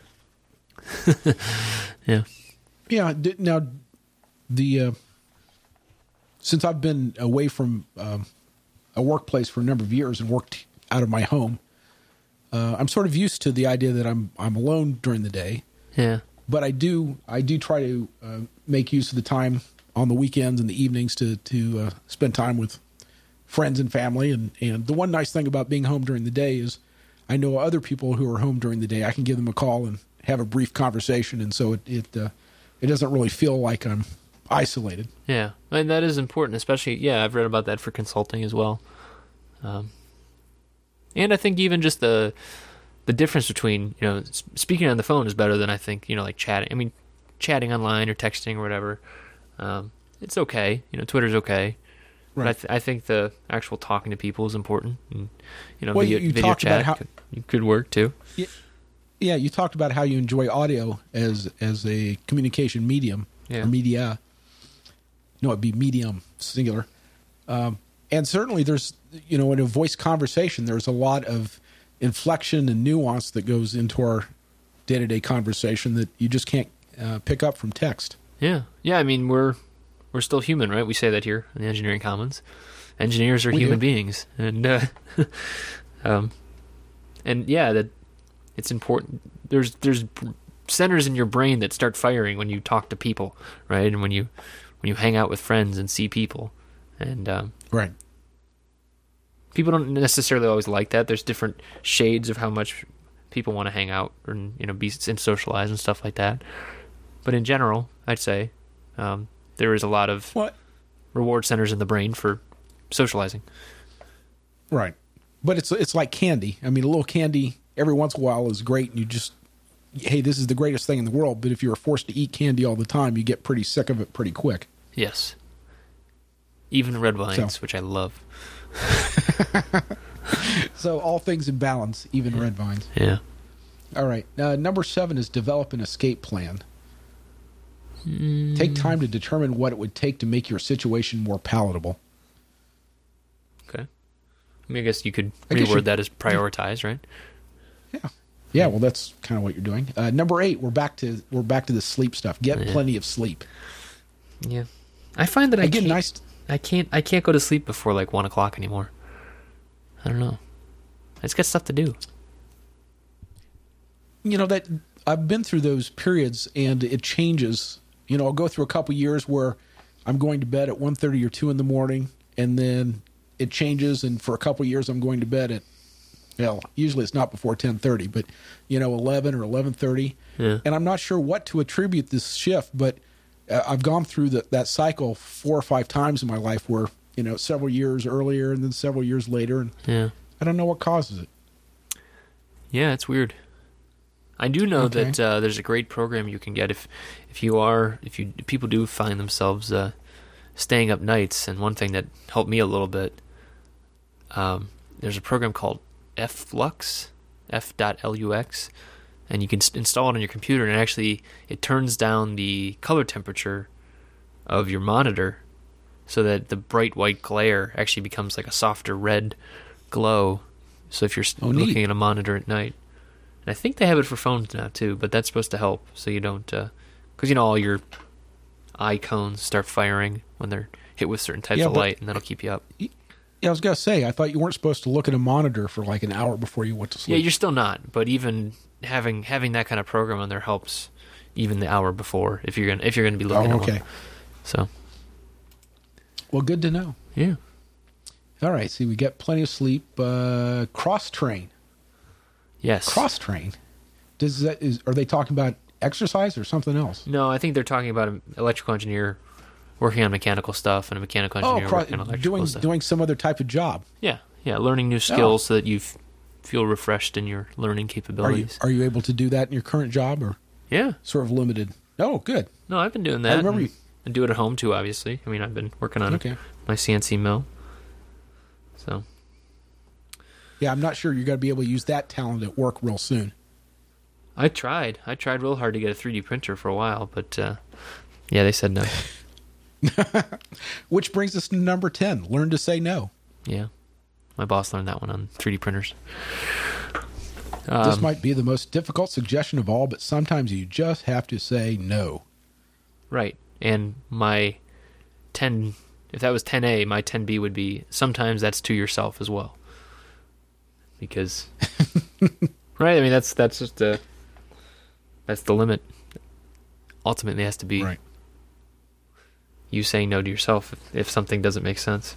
A: Yeah.
B: Yeah. d- Now, the uh, since I've been away from um, a workplace for a number of years and worked out of my home, uh, I'm sort of used to the idea that I'm I'm alone during the day.
A: Yeah.
B: But I do I do try to uh, make use of the time on the weekends and the evenings to to uh, spend time with friends and family. And, and the one nice thing about being home during the day is I know other people who are home during the day. I can give them a call and have a brief conversation, and so it it uh, it doesn't really feel like I'm isolated.
A: Yeah, and that is important, especially, yeah, I've read about that for consulting as well. Um, and I think even just the the difference between, you know, s- speaking on the phone is better than, I think, you know, like chatting. I mean, chatting online or texting or whatever, um, it's okay. You know, Twitter's okay. But I,
B: Right.
A: th- I think the actual talking to people is important. And, you know,
B: Well,
A: video,
B: you- you
A: video
B: talked about
A: chat
B: how-
A: could, could work too.
B: Yeah, you talked about how you enjoy audio as as a communication medium
A: Yeah.
B: or media. No, it'd be medium singular. Um, and certainly, there's you know in a voice conversation, there's a lot of inflection and nuance that goes into our day to day conversation that you just can't uh, pick up from text.
A: Yeah, yeah. I mean, we're we're still human, right? We say that here in the Engineering Commons. Engineers are
B: We
A: human
B: do.
A: beings, and uh, um, and yeah, that it's important. There's there's centers in your brain that start firing when you talk to people, right? And when you when you hang out with friends and see people, and um,
B: Right.
A: people don't necessarily always like that. There's different shades of how much people want to hang out and, you know, be and socialize and stuff like that. But in general, I'd say um, there is a lot of
B: What?
A: reward centers in the brain for socializing.
B: Right. But it's it's like candy. I mean, a little candy every once in a while is great, and you just, hey, this is the greatest thing in the world. But if you're forced to eat candy all the time, you get pretty sick of it pretty quick.
A: Yes. Even red wines,
B: So.
A: which I love.
B: So all things in balance, even red vines.
A: Yeah.
B: All right. Uh, number seven is develop an escape plan. Take time to determine what it would take to make your situation more palatable.
A: Okay. I mean, I guess you could
B: I guess
A: reword
B: you-
A: that as prioritize, right?
B: Yeah. Yeah, well, that's kind of what you're doing. Uh, number eight, we're back to we're back to the sleep stuff. Get
A: Yeah.
B: plenty of sleep.
A: Yeah. I find that I
B: Again,
A: can't,
B: nice.
A: I can't I can't go to sleep before like one o'clock anymore. I don't know. I just got stuff to do.
B: You know that I've been through those periods, and it changes. You know, I'll go through a couple years where I'm going to bed at one thirty or two in the morning, and then it changes, and for a couple years I'm going to bed at, well, usually it's not before ten thirty, but, you know, eleven or eleven thirty.
A: Yeah.
B: And I'm not sure what to attribute this shift, but uh, I've gone through the, that cycle four or five times in my life where, you know, several years earlier and then several years later, and
A: Yeah.
B: I don't know what causes it.
A: Yeah, it's weird. I do know
B: Okay.
A: that uh, there's a great program you can get if if you are if you if people do find themselves uh, staying up nights. And one thing that helped me a little bit, um, there's a program called F-Lux, F.Lux, and you can s- install it on your computer, and actually it turns down the color temperature of your monitor so that the bright white glare actually becomes like a softer red glow. So if you're s-
B: Oh, neat.
A: looking at a monitor at night. And I think they have it for phones now too, but that's supposed to help so you don't, because you know all your icons start firing when they're hit with certain types
B: Yeah,
A: of
B: but-
A: light, and that'll keep you up.
B: Yeah, I was gonna say, I thought you weren't supposed to look at a monitor for like an hour before you went to
A: Yeah,
B: sleep.
A: you're still not, but even having having that kind of program on there helps even the hour before if you're gonna if you're gonna be looking
B: Oh,
A: at one.
B: okay.
A: So
B: Well, good to know.
A: yeah,
B: All right. See, we get plenty of sleep. Uh, cross train.
A: Yes.
B: Cross train. Does that is? Are they talking about exercise or something else?
A: No, I think they're talking about an electrical engineer working on mechanical stuff and a mechanical engineer
B: Oh, cro-
A: working on electrical
B: doing
A: stuff.
B: doing some other type of job.
A: Yeah, yeah, learning new skills so that you f- feel refreshed in your learning
B: Are you
A: capabilities.
B: are you able to do that in your current job, or
A: Yeah.
B: sort of limited? Oh, good.
A: No, I've been doing that.
B: I remember
A: and,
B: you-
A: and do it at home too, obviously. I mean, I've been working on
B: Okay.
A: my C N C mill. So,
B: Yeah, I'm not sure you're going to be able to use that talent at work real soon.
A: I tried. I tried real hard to get a three D printer for a while, but uh, yeah, they said no.
B: Which brings us to number ten. Learn to say no.
A: Yeah. My boss learned that one on three D printers.
B: This
A: Um,
B: might be the most difficult suggestion of all, but sometimes you just have to say no.
A: Right. And my ten, if that was ten A, my ten B would be sometimes that's to yourself as well. Because, right? I mean, that's that's just the, that's the limit. Ultimately, it has to be
B: Right.
A: you saying no to yourself if, if something doesn't make sense.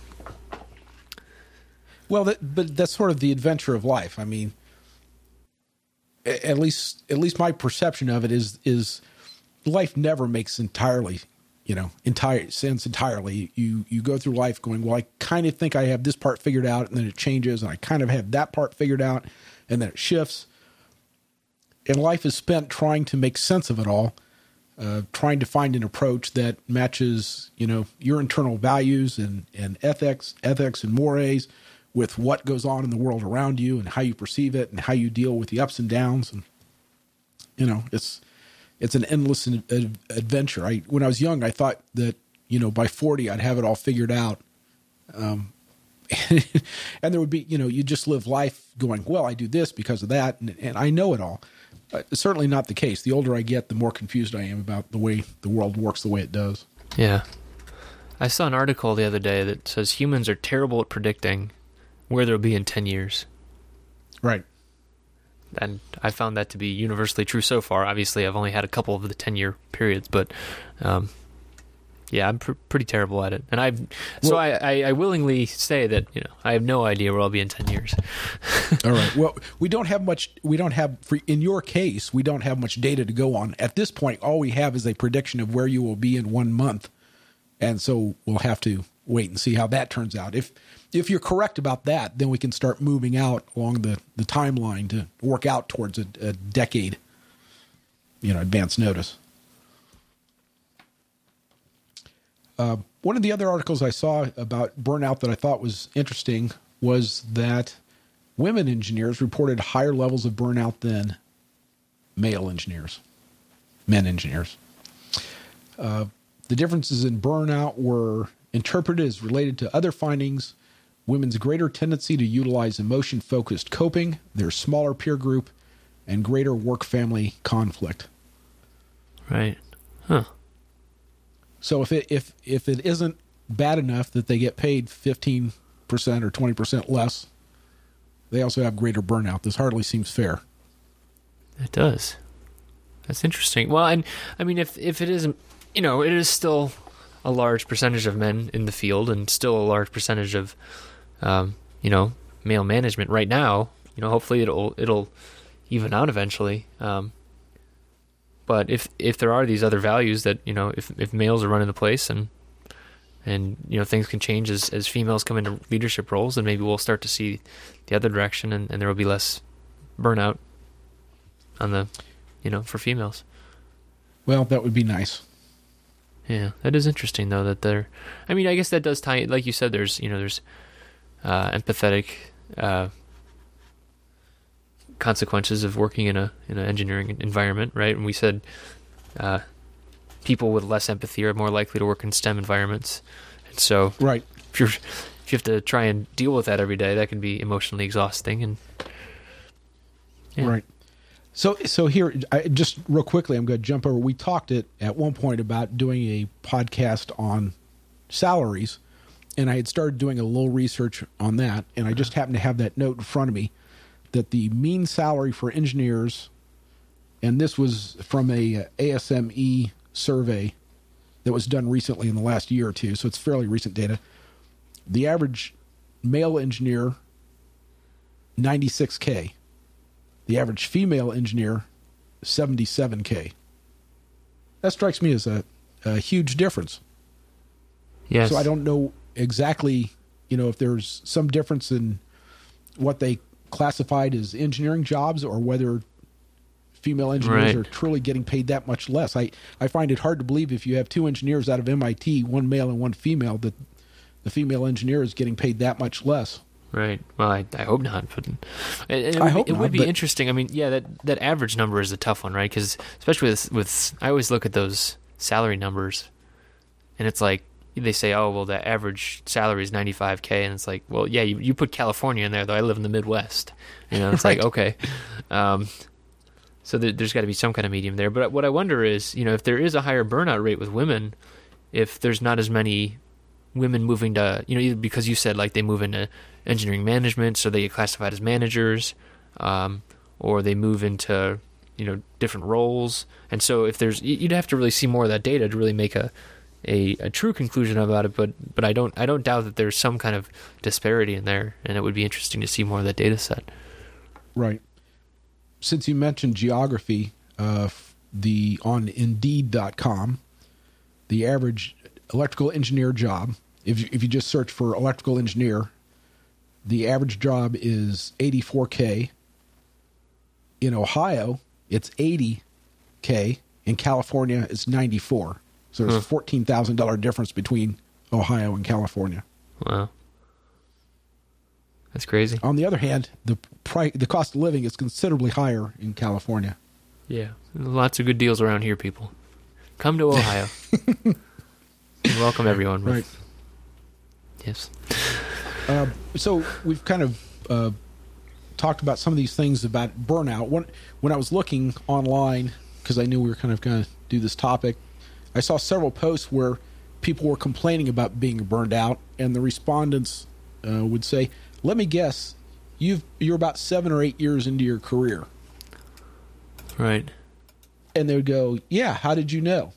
B: Well, that, but that's sort of the adventure of life. I mean, a- at least at least my perception of it is is life never makes entirely, you know, entire sense entirely. You you go through life going, well, I kind of think I have this part figured out, and then it changes, and I kind of have that part figured out, and then it shifts. And life is spent trying to make sense of it all, uh, trying to find an approach that matches, you know, your internal values and, and ethics, ethics and mores with what goes on in the world around you and how you perceive it and how you deal with the ups and downs. And, you know, it's, it's an endless ad- ad- adventure. I, when I was young, I thought that, you know, by forty, I'd have it all figured out. Um, and there would be, you know, you just live life going, well, I do this because of that. And, and I know it all. Uh, certainly not the case. The older I get, the more confused I am about the way the world works the way it does.
A: Yeah. I saw an article the other day that says humans are terrible at predicting where they'll be in ten years.
B: Right.
A: And I found that to be universally true so far. Obviously, I've only had a couple of the ten-year periods, but um, yeah, I'm pr- pretty terrible at it. And I, so
B: Well-
A: I, I, I willingly say that you know I have no idea where I'll be in ten years.
B: All right. Well, we don't have much. We don't have, for, in your case, we don't have much data to go on. At this point, all we have is a prediction of where you will be in one month. And so we'll have to wait and see how that turns out. If if you're correct about that, then we can start moving out along the, the timeline to work out towards a, a decade, you know, advance notice. Uh, one of the other articles I saw about burnout that I thought was interesting was that women engineers reported higher levels of burnout than male engineers, men engineers. Uh, the differences in burnout were interpreted as related to other findings: women's greater tendency to utilize emotion-focused coping, their smaller peer group, and greater work-family conflict.
A: Right. Huh.
B: So if it if if it isn't bad enough that they get paid fifteen percent or twenty percent less, they also have greater burnout. This hardly seems fair.
A: It does. That's interesting. Well, and I mean, if if it isn't, you know, it is still a large percentage of men in the field, and still a large percentage of, um, you know, male management right now. You know, hopefully it'll it'll even out eventually. Um, but if if there are these other values that you know, if if males are running the place and and you know things can change as as females come into leadership roles, then maybe we'll start to see the other direction, and, and there will be less burnout on the, you know, for females.
B: Well, that would be nice.
A: Yeah, that is interesting though that they're. I mean, I guess that does tie. Like you said, there's you know there's uh, empathetic uh, consequences of working in a in an engineering environment, right? And we said uh, people with less empathy are more likely to work in STEM environments, and so
B: Right.
A: if you're if you have to try and deal with that every day, that can be emotionally exhausting. And yeah.
B: Right. So, so here, I, just real quickly, I'm going to jump over. We talked at, at one point about doing a podcast on salaries, and I had started doing a little research on that, and I just happened to have that note in front of me that the mean salary for engineers, and this was from a A S M E survey that was done recently in the last year or two, so it's fairly recent data. The average male engineer, ninety-six K. The average female engineer, seventy-seven K. That strikes me as a, a huge difference.
A: Yes.
B: So I don't know exactly, you know, if there's some difference in what they classified as engineering jobs or whether female engineers
A: right.
B: are truly getting paid that much less. I, I find it hard to believe if you have two engineers out of M I T, one male and one female, that the female engineer is getting paid that much less.
A: Right. Well, I, I hope not. But and, and it
B: I
A: would,
B: hope
A: it
B: not,
A: would be
B: but...
A: interesting. I mean, yeah, that, that average number is a tough one, right? Because especially with, with, I always look at those salary numbers, and it's like, they say, oh, well, the average salary is ninety-five K, and it's like, well, yeah, you, you put California in there, though I live in the Midwest. You know, it's
B: right.
A: like, okay. Um, so there, there's got to be some kind of medium there. But what I wonder is, you know, if there is a higher burnout rate with women, if there's not as many women moving to, you know, either because you said, like, they move into engineering management, so they get classified as managers, um, or they move into, you know, different roles. And so if there's, you'd have to really see more of that data to really make a, A, a true conclusion about it, but but I don't I don't doubt that there's some kind of disparity in there, and it would be interesting to see more of that data set.
B: Right. Since you mentioned geography, uh, the on Indeed dot com, the average electrical engineer job, if you, if you just search for electrical engineer, the average job is eighty-four K. In Ohio, it's eighty K. In California, it's ninety-four. So there's a fourteen thousand dollars difference between Ohio and California.
A: Wow. That's crazy.
B: On the other hand, the price, the cost of living is considerably higher in California.
A: Yeah. Lots of good deals around here, people. Come to Ohio. Welcome, everyone.
B: Right.
A: Yes.
B: Uh, so we've kind of uh, talked about some of these things about burnout. When, when I was looking online, because I knew we were kind of going to do this topic, I saw several posts where people were complaining about being burned out, and the respondents uh, would say, "Let me guess, you've you're about seven or eight years into your career."
A: Right.
B: And they would go, "Yeah, how did you know?"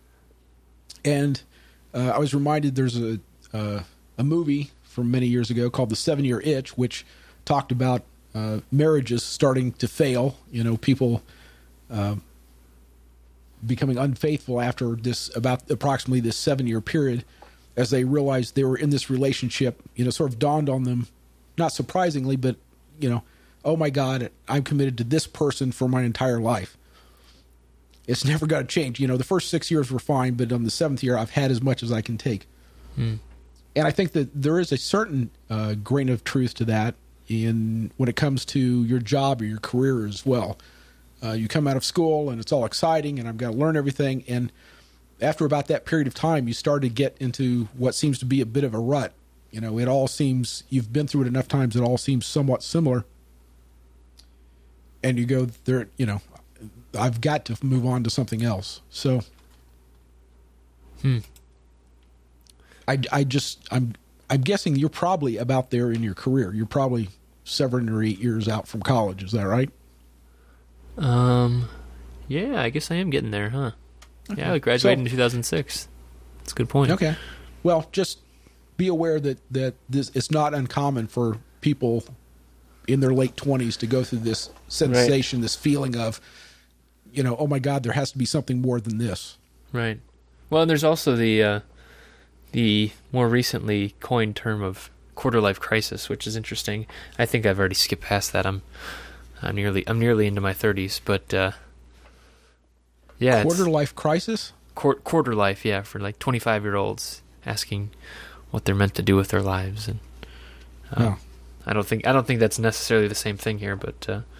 B: And uh, I was reminded there's a uh, a movie from many years ago called The Seven Year Itch, which talked about uh, marriages starting to fail. You know, people. Uh, becoming unfaithful after this, about approximately this seven-year period, as they realized they were in this relationship, you know, sort of dawned on them, not surprisingly, but, you know, oh my God, I'm committed to this person for my entire life. It's never going to change. You know, the first six years were fine, but on the seventh year, I've had as much as I can take. Hmm. And I think that there is a certain uh, grain of truth to that in when it comes to your job or your career as well. Uh, you come out of school and it's all exciting and I've got to learn everything. And after about that period of time, you start to get into what seems to be a bit of a rut. You know, it all seems, you've been through it enough times, it all seems somewhat similar. And you go there, you know, I've got to move on to something else. So hmm. I, I just, I'm, I'm guessing you're probably about there in your career. You're probably seven or eight years out from college. Is that right?
A: Um, yeah, I guess I am getting there, huh? Okay. Yeah, I graduated so, in two thousand six. That's a good point.
B: Okay. Well, just be aware that, that this it's not uncommon for people in their late twenties to go through this sensation, right. This feeling of, you know, oh my God, there has to be something more than this.
A: Right. Well, and there's also the uh, the more recently coined term of quarter life crisis, which is interesting. I think I've already skipped past that. I'm I'm nearly I'm nearly into my thirties, but uh, yeah,
B: quarter life crisis.
A: Qu- quarter life, yeah, for like twenty-five year olds asking what they're meant to do with their lives, and uh, oh. I don't think I don't think that's necessarily the same thing here, but uh,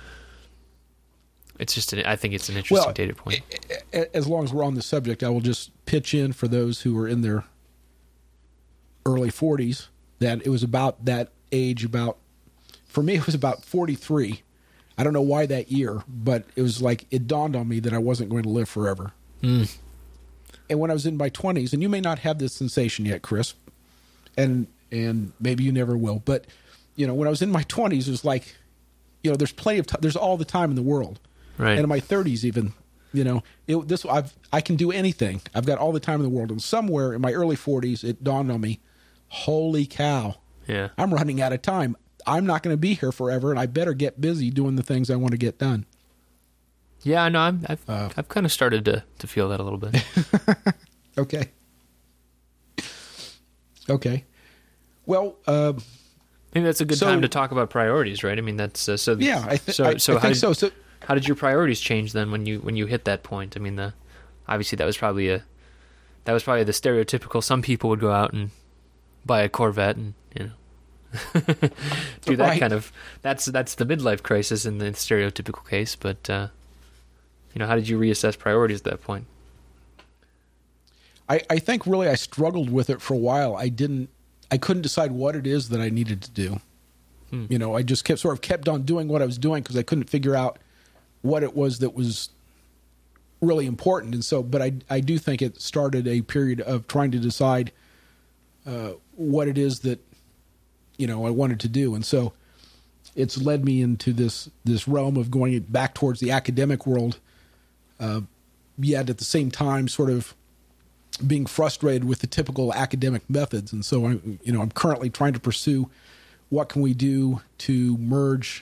A: it's just an, I think it's an interesting
B: well,
A: data point.
B: As long as we're on the subject, I will just pitch in for those who are in their early forties that it was about that age. About for me, it was about forty-three. I don't know why that year, but it was like it dawned on me that I wasn't going to live forever. Mm. And when I was in my twenties, and you may not have this sensation yet, Chris, and and maybe you never will, but you know, when I was in my twenties, it was like, you know, there's plenty of time, there's all the time in the world,
A: right?
B: And in my thirties, even, you know, it, this I've I can do anything. I've got all the time in the world. And somewhere in my early forties, it dawned on me, holy cow,
A: Yeah.
B: I'm running out of time. I'm not going to be here forever, and I better get busy doing the things I want to get done.
A: Yeah, I know. I'm, I've
B: Uh,
A: I've kind of started to, to feel that a little bit.
B: Okay. Okay. Well, uh,
A: Maybe that's a good
B: So-
A: time to talk about priorities, right? I mean, that's uh, so.
B: yeah, I, th-
A: so
B: I,
A: so
B: I
A: how
B: think
A: did,
B: so. So,
A: How did your priorities change then when you when you hit that point? I mean, the obviously that was probably a that was probably the stereotypical. Some people would go out and buy a Corvette and you know do that
B: Right.
A: kind of. That's that's the midlife crisis in the stereotypical case. But uh, you know, how did you reassess priorities at that point?
B: I, I think really I struggled with it for a while. I didn't, I couldn't decide what it is that I needed to do.
A: Hmm.
B: You know, I just kept sort of kept on doing what I was doing because I couldn't figure out what it was that was really important. And so, but I, I do think it started a period of trying to decide uh, what it is that, you know, I wanted to do. And so it's led me into this, this realm of going back towards the academic world, uh, yet at the same time sort of being frustrated with the typical academic methods. And so I, you know, I'm currently trying to pursue what can we do to merge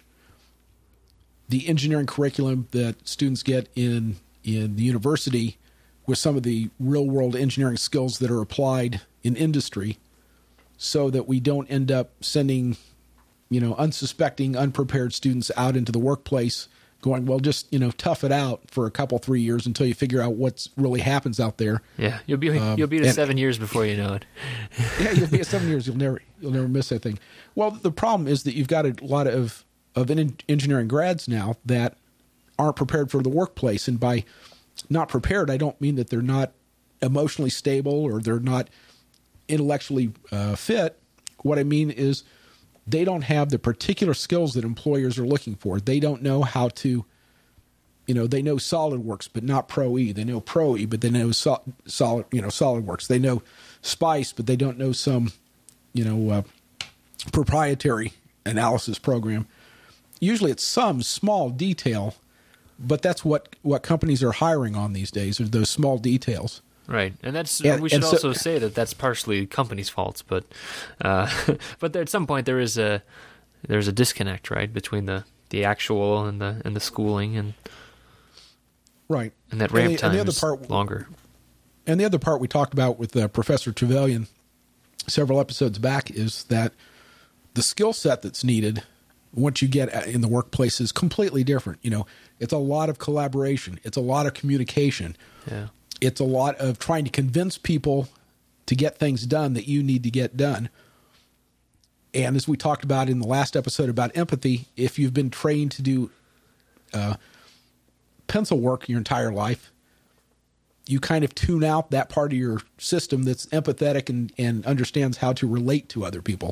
B: the engineering curriculum that students get in, in the university with some of the real world engineering skills that are applied in industry so that we don't end up sending, you know, unsuspecting, unprepared students out into the workplace going, well, just, you know, tough it out for a couple, three years until you figure out what's really happens out there.
A: Yeah, you'll be
B: Um,
A: you'll be to
B: and-
A: seven years before you know it.
B: Yeah, you'll be at seven years. You'll never, you'll never miss that thing. Well, the problem is that you've got a lot of of en- engineering grads now that aren't prepared for the workplace, and by not prepared, I don't mean that they're not emotionally stable or they're not intellectually uh, fit. What I mean is they don't have the particular skills that employers are looking for. They don't know how to, you know, they know SolidWorks, but not Pro E. They know Pro E, but they know so, solid, you know, SolidWorks. They know Spice, but they don't know some, you know, uh, proprietary analysis program. Usually it's some small detail, but that's what, what companies are hiring on these days, are those small details.
A: Right, and that's
B: And-
A: we should
B: and so-
A: also say that that's partially companies' faults, but uh, but there, at some point there is a there's a disconnect, right, between the, the actual and the and the schooling, and
B: Right.
A: and that
B: And
A: ramp
B: the-
A: time
B: and the other
A: is
B: part-
A: longer.
B: And the other part we talked about with uh, Professor Trevelyan several episodes back is that the skill set that's needed once you get in the workplace is completely different. You know, it's a lot of collaboration. It's a lot of communication.
A: Yeah,
B: It's a lot of trying to convince people to get things done that you need to get done. And as we talked about in the last episode about empathy, if you've been trained to do uh, pencil work your entire life, you kind of tune out that part of your system that's empathetic and, and understands how to relate to other people.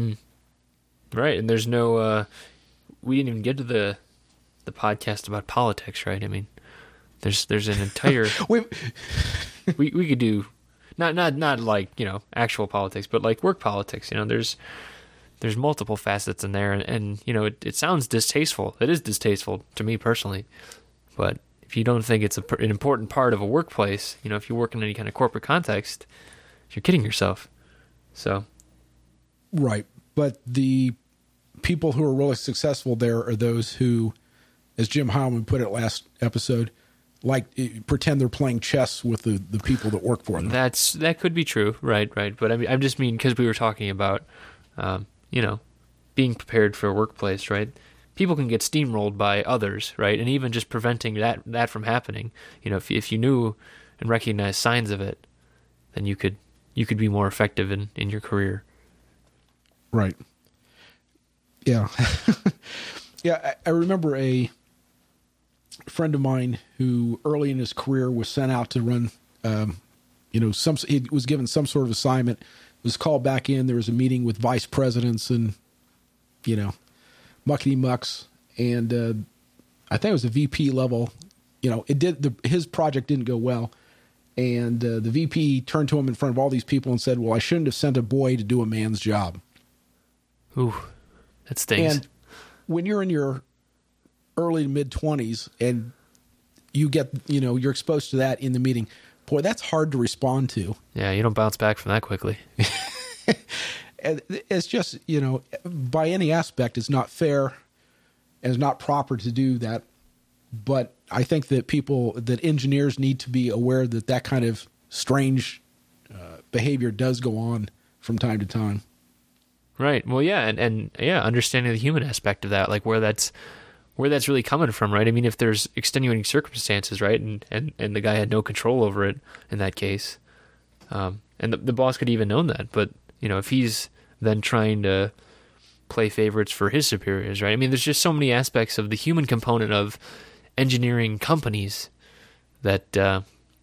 A: right. And there's no uh, we didn't even get to the the podcast about politics, right? I mean, there's there's an entire
B: We've,
A: we we could do not not not like, you know, actual politics, but like work politics. You know, there's there's multiple facets in there, and, and you know, it, it sounds distasteful. It is distasteful to me personally, but if you don't think it's a, an important part of a workplace, you know, if you work in any kind of corporate context, you're kidding yourself. So
B: right. But the people who are really successful there are those who, as Jim Heilman put it last episode, like eh, pretend they're playing chess with the, the people that work for them.
A: that's that could be true, right? Right. But I mean, I just mean because we were talking about, um, you know, being prepared for a workplace, right? People can get steamrolled by others, right? And even just preventing that that from happening, you know, if if you knew and recognized signs of it, then you could you could be more effective in, in your career.
B: Right. Yeah. yeah. I, I remember a friend of mine who early in his career was sent out to run, um, you know, some, he was given some sort of assignment, was called back in. There was a meeting with vice presidents and, you know, muckety mucks. And, uh, I think it was a V P level, you know, it did, the, his project didn't go well. And, uh, the V P turned to him in front of all these people and said, well, I shouldn't have sent a boy to do a man's job.
A: Ooh, that stings.
B: And when you're in your early to mid twenties and you get, you know, you're exposed to that in the meeting, boy, that's hard to respond to.
A: Yeah, you don't bounce back from that quickly.
B: And it's just, you know, by any aspect, it's not fair and it's not proper to do that. But I think that people, that engineers need to be aware that that kind of strange uh, behavior does go on from time to time.
A: Right. Well, yeah, and, and yeah, understanding the human aspect of that, like where that's where that's really coming from, right? I mean, if there's extenuating circumstances, right, and, and, and the guy had no control over it in that case, um, and the, the boss could even known that, but, you know, if he's then trying to play favorites for his superiors, right? I mean, there's just so many aspects of the human component of engineering companies that uh,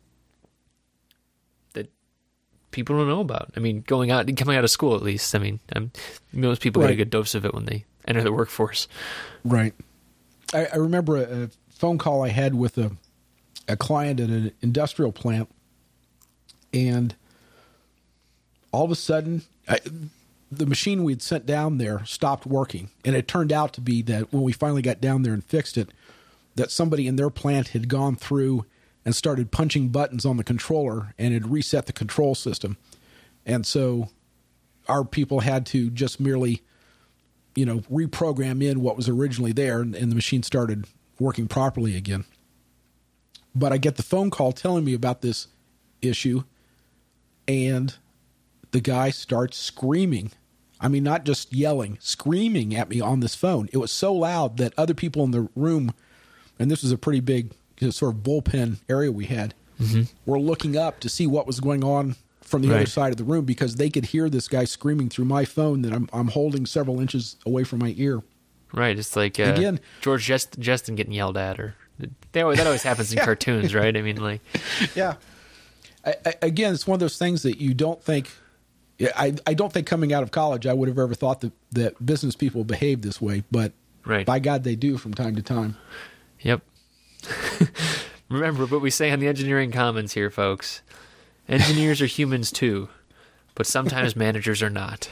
A: that people don't know about. I mean, going out, coming out of school at least, I mean, I'm, most people
B: right.
A: get a good dose of it when they enter the workforce.
B: Right. I, I remember a, a phone call I had with a, a client at an industrial plant, and all of a sudden, I, the machine we'd sent down there stopped working. And it turned out to be that when we finally got down there and fixed it, that somebody in their plant had gone through and started punching buttons on the controller and had reset the control system. And so our people had to just merely, you know, reprogram in what was originally there, and, and the machine started working properly again. But I get the phone call telling me about this issue, and the guy starts screaming. I mean, not just yelling, screaming at me on this phone. It was so loud that other people in the room, and this was a pretty big, you know, sort of bullpen area we had, mm-hmm. were looking up to see what was going on from the right. other side of the room, because they could hear this guy screaming through my phone that I'm I'm holding several inches away from my ear.
A: Right. It's like uh, Again, George Just, Justin getting yelled at, or they always, that always happens in yeah. cartoons, right? I mean, like,
B: yeah. I, I, again, it's one of those things that you don't think. I I don't think coming out of college I would have ever thought that, that business people behave this way, but
A: right.
B: by God, they do from time to time.
A: Yep. Remember what we say on the Engineering Commons here, folks. Engineers are humans too, but sometimes managers are not.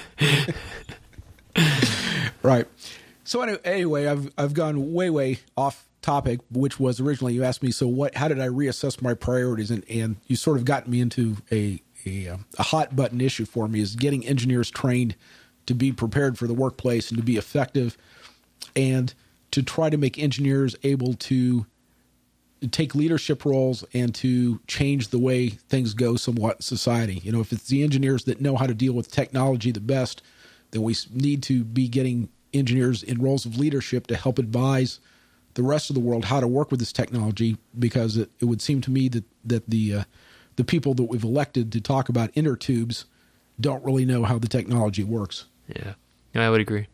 B: Right. So anyway, I've I've gone way way off topic, which was originally you asked me. So what? How did I reassess my priorities? And and you sort of got me into a a, a hot button issue for me, is getting engineers trained to be prepared for the workplace and to be effective, and to try to make engineers able to take leadership roles and to change the way things go somewhat in society. You know, if it's the engineers that know how to deal with technology the best, then we need to be getting engineers in roles of leadership to help advise the rest of the world how to work with this technology, because it, it would seem to me that, that the uh, the people that we've elected to talk about inner tubes don't really know how the technology works.
A: Yeah, yeah, I would agree.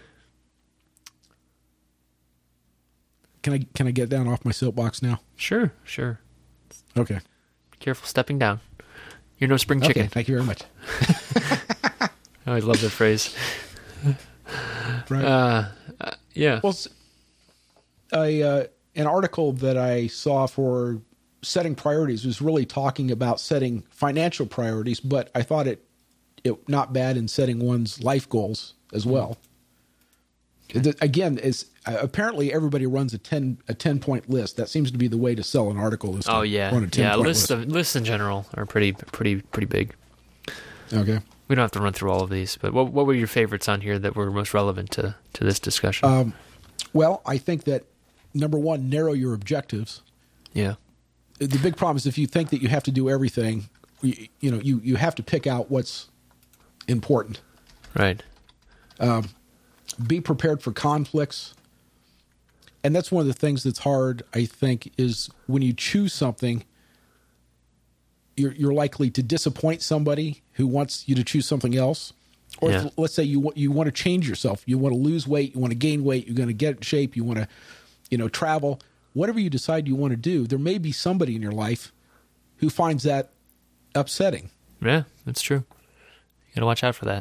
B: Can I can I get down off my soapbox now?
A: Sure, sure.
B: Okay.
A: Be careful stepping down. You're no spring chicken.
B: Okay, thank you very much.
A: I always love that phrase.
B: Right.
A: Uh, uh, yeah.
B: Well, a, uh, an article that I saw for setting priorities was really talking about setting financial priorities, but I thought it it not bad in setting one's life goals as well. Okay. Again, is uh, apparently everybody runs a ten a ten point list. That seems to be the way to sell an article. Is to
A: oh yeah,
B: run a ten
A: yeah.
B: point
A: Lists
B: list.
A: of, lists in general are pretty pretty pretty big.
B: Okay.
A: We don't have to run through all of these, but what what were your favorites on here that were most relevant to, to this discussion?
B: Um, well, I think that number one, narrow your objectives.
A: Yeah.
B: The big problem is if you think that you have to do everything, you, you know, you, you have to pick out what's important.
A: Right.
B: Um, be prepared for conflicts. And that's one of the things that's hard, I think, is when you choose something, you're, you're likely to disappoint somebody who wants you to choose something else. Or
A: yeah.
B: if, let's say you, you want to change yourself. You want to lose weight. You want to gain weight. You're going to get in shape. You want to, you know, travel. Whatever you decide you want to do, there may be somebody in your life who finds that upsetting.
A: Yeah, that's true. You got to watch out for that.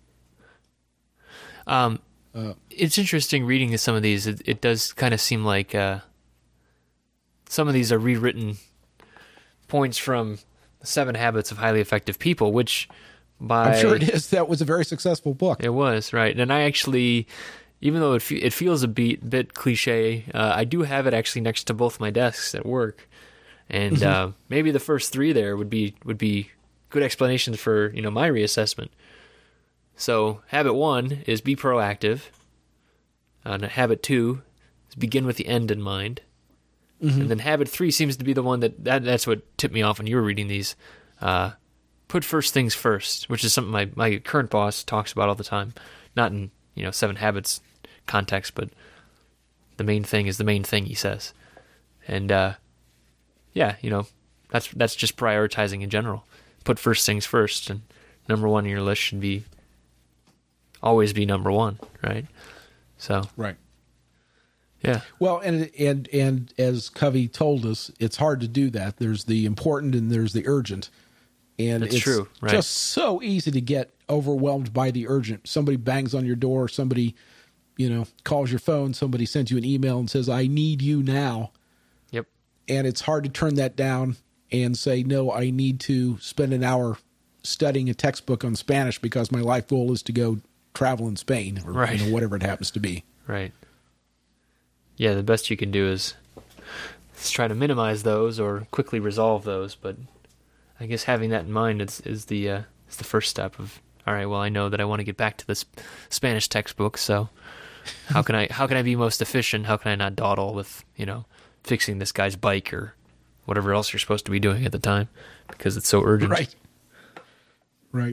A: Um, uh, it's interesting reading some of these. It, it does kind of seem like uh, some of these are rewritten points from Seven Habits of Highly Effective People, which by...
B: I'm sure it is. That was a very successful book.
A: It was, right. And I actually... Even though it fe- it feels a bit, bit cliche, uh, I do have it actually next to both my desks at work, and mm-hmm. uh, maybe the first three there would be would be good explanations for you know my reassessment. So habit one is be proactive. Uh, and habit two is begin with the end in mind. Mm-hmm. And then habit three seems to be the one that, that that's what tipped me off when you were reading these. Uh, put first things first, which is something my, my current boss talks about all the time. Not in, you know, Seven Habits context, but the main thing is the main thing, he says. And, uh, yeah, you know, that's that's just prioritizing in general. Put first things first, and number one on your list should be always be number one, right? So,
B: right.
A: Yeah.
B: Well, and and and as Covey told us, it's hard to do that. There's the important and there's the urgent. And
A: That's
B: it's
A: true, right.
B: just so easy to get overwhelmed by the urgent. Somebody bangs on your door, somebody, you know, calls your phone, somebody sends you an email and says, "I need you now."
A: Yep.
B: And it's hard to turn that down and say, "No, I need to spend an hour studying a textbook on Spanish because my life goal is to go travel in Spain," or
A: right.
B: you know, whatever it happens to be.
A: Right. Yeah, the best you can do is, is try to minimize those or quickly resolve those. But I guess having that in mind is is the uh, is the first step of, all right, well, I know that I want to get back to this Spanish textbook, so how can I how can I be most efficient? How can I not dawdle with, you know, fixing this guy's bike or whatever else you're supposed to be doing at the time because it's so urgent.
B: Right. Right.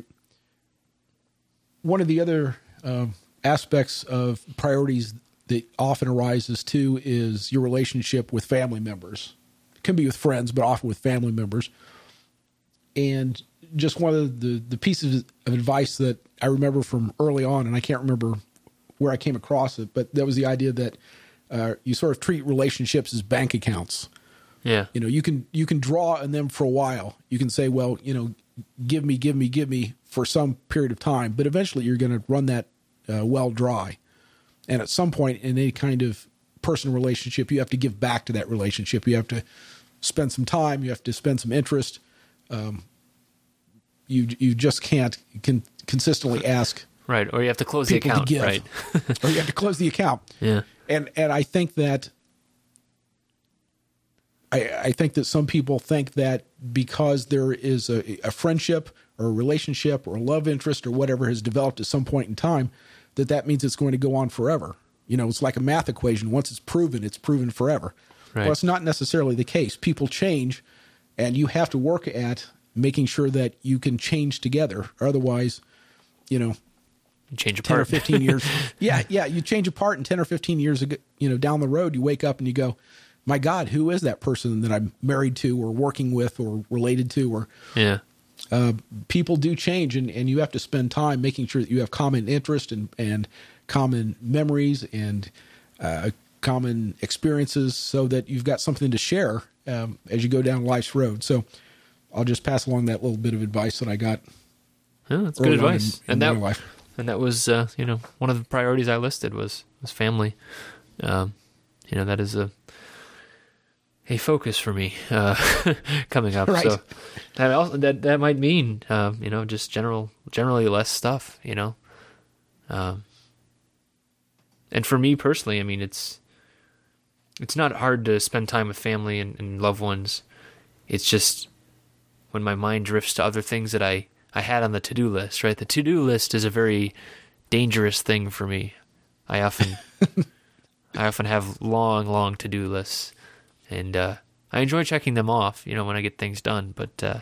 B: One of the other uh, aspects of priorities that often arises too is your relationship with family members. It can be with friends, but often with family members. And just one of the, the pieces of advice that I remember from early on, and I can't remember where I came across it, but that was the idea that uh, you sort of treat relationships as bank accounts.
A: Yeah.
B: You know, you can you can draw on them for a while. You can say, well, you know, give me, give me, give me for some period of time, but eventually you're going to run that uh, well dry. And at some point in any kind of personal relationship, you have to give back to that relationship. You have to spend some time. You have to spend some interest. Um, you you just can't can consistently ask.
A: Right, or you have to close the account, right?
B: Or you have to close the account.
A: Yeah.
B: And and I think that I I think that some people think that because there is a, a friendship or a relationship or a love interest or whatever has developed at some point in time, that that means it's going to go on forever. You know, it's like a math equation. Once it's proven, it's proven forever.
A: Right.
B: Well, it's not necessarily the case. People change, and you have to work at making sure that you can change together. Or otherwise, you know,
A: you change
B: ten
A: apart.
B: or fifteen years. Yeah, yeah, you change apart, and ten or fifteen years ago, you know, down the road, you wake up and you go, "My God, who is that person that I'm married to, or working with, or related to?" Or
A: yeah.
B: Uh, people do change, and, and you have to spend time making sure that you have common interest and, and common memories and uh, common experiences so that you've got something to share um, as you go down life's road. So I'll just pass along that little bit of advice that I got.
A: Yeah, that's good advice.
B: In, in
A: and that
B: my life.
A: and that was uh, you know, one of the priorities I listed was was family. Um, you know, that is a a focus for me uh, coming up.
B: Right.
A: So that also that that might mean uh, you know, just general generally less stuff. You know, um, and for me personally, I mean, it's it's not hard to spend time with family and, and loved ones. It's just when my mind drifts to other things that I, I had on the to-do list, right? The to-do list is a very dangerous thing for me. I often I often have long, long to-do lists, and uh, I enjoy checking them off, you know, when I get things done, but uh,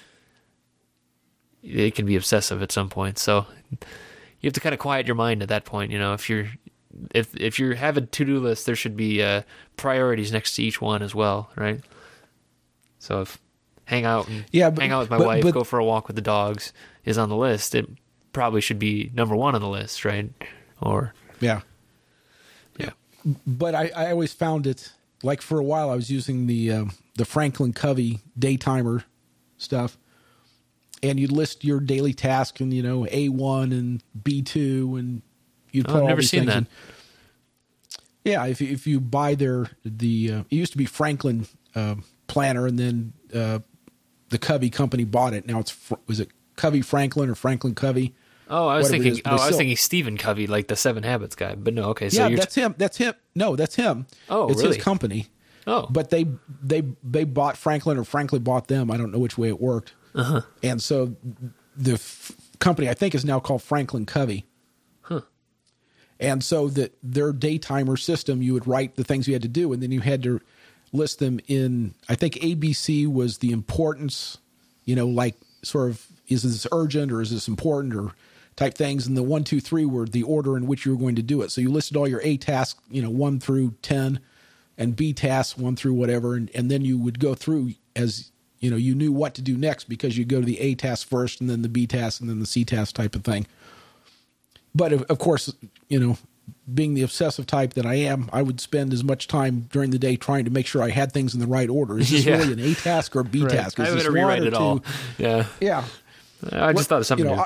A: it can be obsessive at some point. So you have to kind of quiet your mind at that point, you know. If you're if if you have a to-do list, there should be uh, priorities next to each one as well, right? So if hang out and
B: yeah, but,
A: hang out with my
B: but,
A: wife,
B: but,
A: go for a walk with the dogs is on the list, it probably should be number one on the list, right? Or
B: yeah,
A: yeah.
B: But I, I always found it, like for a while I was using the um, the Franklin Covey day timer stuff, and you'd list your daily task and, you know, A one and B two, and you'd put
A: Oh, I've
B: all
A: never
B: these
A: seen
B: things
A: that.
B: in. Yeah, if if you buy their the uh, it used to be Franklin uh, Planner, and then uh, the Covey company bought it. Now it's was it Covey Franklin or Franklin Covey?
A: Oh, I was
B: Whatever it
A: thinking.
B: is, but
A: Oh,
B: it's
A: I was
B: still-
A: thinking Stephen Covey, like the Seven Habits guy. But no, okay. So
B: yeah,
A: you're
B: that's him. That's him. No, that's him.
A: Oh,
B: it's
A: really?
B: his company.
A: oh,
B: But they they they bought Franklin, or Franklin bought them. I don't know which way it worked.
A: uh-huh.
B: And so the f- company I think is now called Franklin Covey.
A: Huh.
B: And so that their day timer system, you would write the things you had to do, and then you had to list them in, I think A B C was the importance, you know, like sort of, is this urgent or is this important or type things. And the one, two, three were the order in which you were going to do it. So you listed all your A tasks, you know, one through ten, and B tasks one through whatever. And, and then you would go through as, you know, you knew what to do next because you go to the A task first and then the B task and then the C task type of thing. But of, of course, you know, being the obsessive type that I am, I would spend as much time during the day trying to make sure I had things in the right order. Is this yeah. really an A task or a B right. task? Is
A: I
B: this
A: would rewrite it
B: two?
A: all. Yeah.
B: Yeah.
A: I just what, thought of something
B: you know,
A: new.
B: I,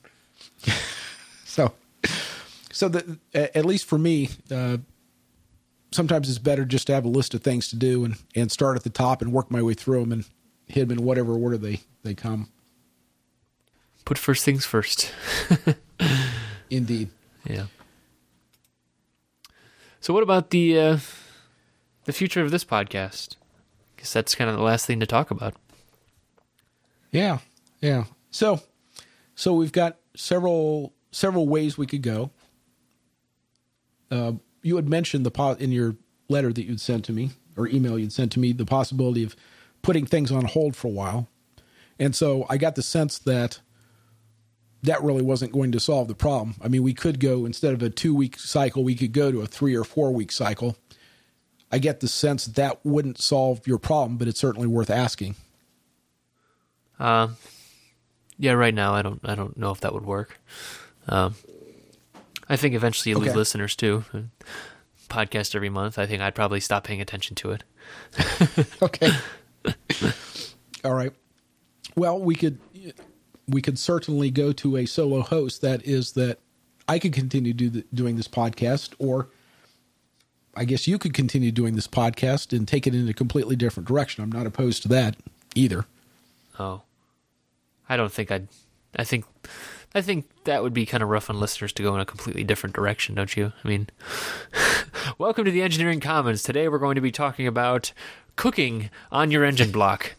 B: so, so the, at least for me, uh, sometimes it's better just to have a list of things to do and, and start at the top and work my way through them and hit them in whatever order they, they come.
A: Put first things first.
B: Indeed.
A: Yeah. So what about the uh, the future of this podcast? Because that's kind of the last thing to talk about.
B: Yeah, yeah. So, so we've got several several ways we could go. Uh, you had mentioned the po- in your letter that you'd sent to me, or email you'd sent to me, the possibility of putting things on hold for a while. And so I got the sense that that really wasn't going to solve the problem. I mean, we could go, instead of a two-week cycle, we could go to a three- or four-week cycle. I get the sense that that wouldn't solve your problem, but it's certainly worth asking.
A: Um, yeah, right now I don't I don't know if that would work. Um, I think eventually you lose
B: okay.
A: listeners too. Podcast every month. I think I'd probably stop paying attention to it.
B: Okay. All right. Well, we could we could certainly go to a solo host. That is that I could continue do the, doing this podcast, or I guess you could continue doing this podcast and take it in a completely different direction. I'm not opposed to that either.
A: Oh, I don't think I'd. I think, I think that would be kind of rough on listeners to go in a completely different direction, don't you? I mean, welcome to the Engineering Commons. Today we're going to be talking about cooking on your engine block.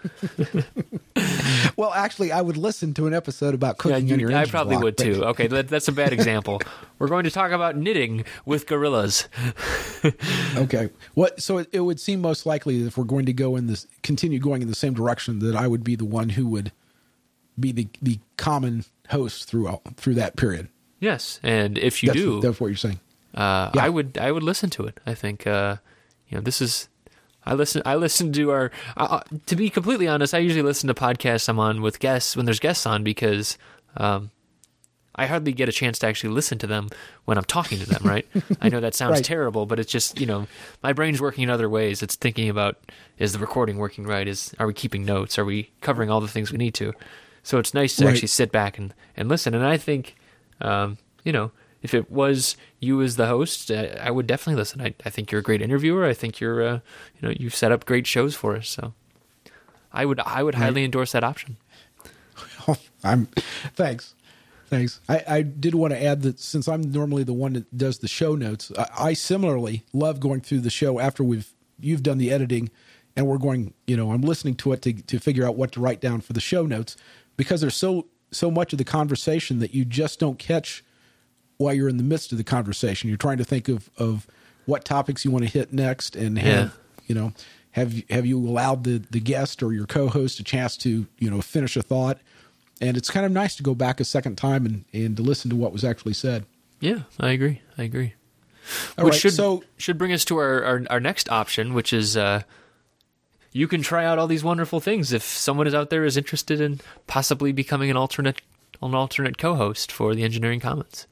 B: Well, actually, I would listen to an episode about cooking
A: yeah, you,
B: on your
A: I
B: engine
A: probably
B: block,
A: would
B: but...
A: too. Okay, that, that's a bad example. We're going to talk about knitting with gorillas.
B: Okay. What? So it, it would seem most likely that if we're going to go in this, continue going in the same direction, that I would be the one who would be the the common host throughout through that period.
A: Yes, and if you
B: that's,
A: do,
B: that's what you're saying.
A: Uh,
B: yeah.
A: I would I would listen to it. I think uh, you know this is. I listen. I listen to our. Uh, to be completely honest, I usually listen to podcasts I'm on with guests when there's guests on because um, I hardly get a chance to actually listen to them when I'm talking to them. Right? I know that sounds
B: right.
A: terrible, but it's just you know my brain's working in other ways. It's thinking about is the recording working right? Is are we keeping notes? Are we covering all the things we need to? So it's nice to
B: right.
A: actually sit back and, and listen. And I think um, you know. If it was you as the host, uh, I would definitely listen. I, I think you're a great interviewer. I think you're, uh, you know, you've set up great shows for us. So, I would, I would right. highly endorse that option.
B: Oh, I'm, thanks, thanks. I, I did want to add that since I'm normally the one that does the show notes, I, I similarly love going through the show after we've you've done the editing, and we're going. You know, I'm listening to it to to figure out what to write down for the show notes because there's so so much of the conversation that you just don't catch while you're in the midst of the conversation. You're trying to think of, of what topics you want to hit next and have, yeah. you know, have, have you allowed the, the guest or your co-host a chance to, you know, finish a thought. And it's kind of nice to go back a second time and, and to listen to what was actually said.
A: Yeah, I agree. I agree.
B: All
A: which
B: right,
A: should,
B: so,
A: should bring us to our, our, our next option, which is, uh, you can try out all these wonderful things if someone is out there is interested in possibly becoming an alternate, an alternate co-host for the Engineering Commons.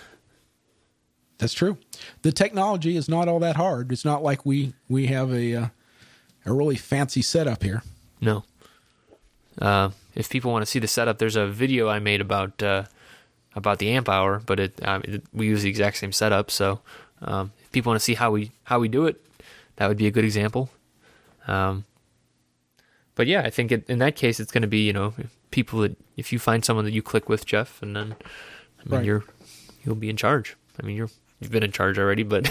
B: That's true. The technology is not all that hard. It's not like we, we have a uh, a really fancy setup here.
A: No. Uh, if people want to see the setup, there's a video I made about uh, about the amp hour, but it, uh, it we use the exact same setup. So um, if people want to see how we how we do it, that would be a good example. Um, but yeah, I think it, in that case, it's going to be you know people that if you find someone that you click with, Jeff, and then I mean
B: right.
A: you're you'll be in charge. I mean you're. You've been in charge already, but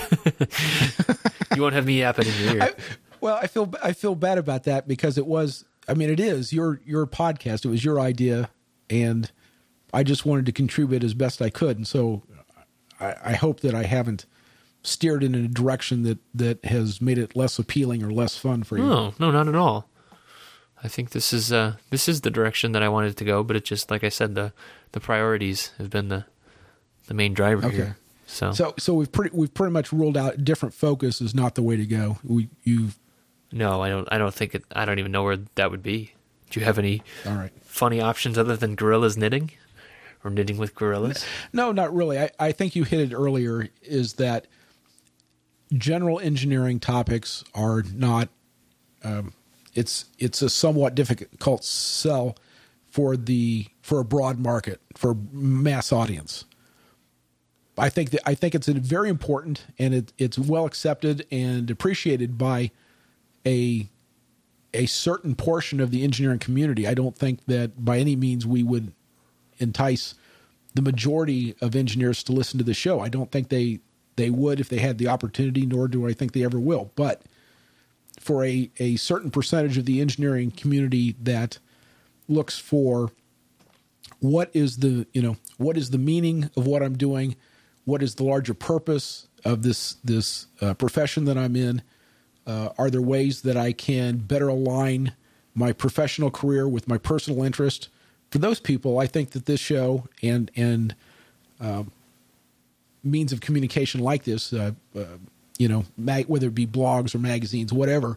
A: you won't have me yapping in your ear.
B: I, well, I feel I feel bad about that because it was. I mean, it is your your podcast. It was your idea, and I just wanted to contribute as best I could. And so I, I hope that I haven't steered in a direction that, that has made it less appealing or less fun for you.
A: No, no, not at all. I think this is uh, this is the direction that I wanted to go, but it just, like I said, the the priorities have been the the main driver
B: Okay.
A: here. So,
B: So so we've pretty we've pretty much ruled out different focus is not the way to go. We you
A: no, I don't. I don't think it. I don't even know where that would be. Do you have any
B: all right.
A: funny options other than gorillas knitting, or knitting with gorillas?
B: No, not really. I, I think you hit it earlier, is that general engineering topics are not, um, it's it's a somewhat difficult sell for the for a broad market, for mass audience. I think that I think it's a very important, and it, it's well accepted and appreciated by a a certain portion of the engineering community. I don't think that by any means we would entice the majority of engineers to listen to the show. I don't think they they would if they had the opportunity, nor do I think they ever will. But for a, a certain percentage of the engineering community that looks for what is the, you know, what is the meaning of what I'm doing, what is the larger purpose of this this uh, profession that I'm in, uh, are there ways that I can better align my professional career with my personal interest? For those people, I think that this show and and uh, means of communication like this, uh, uh, you know, mag- whether it be blogs or magazines, whatever,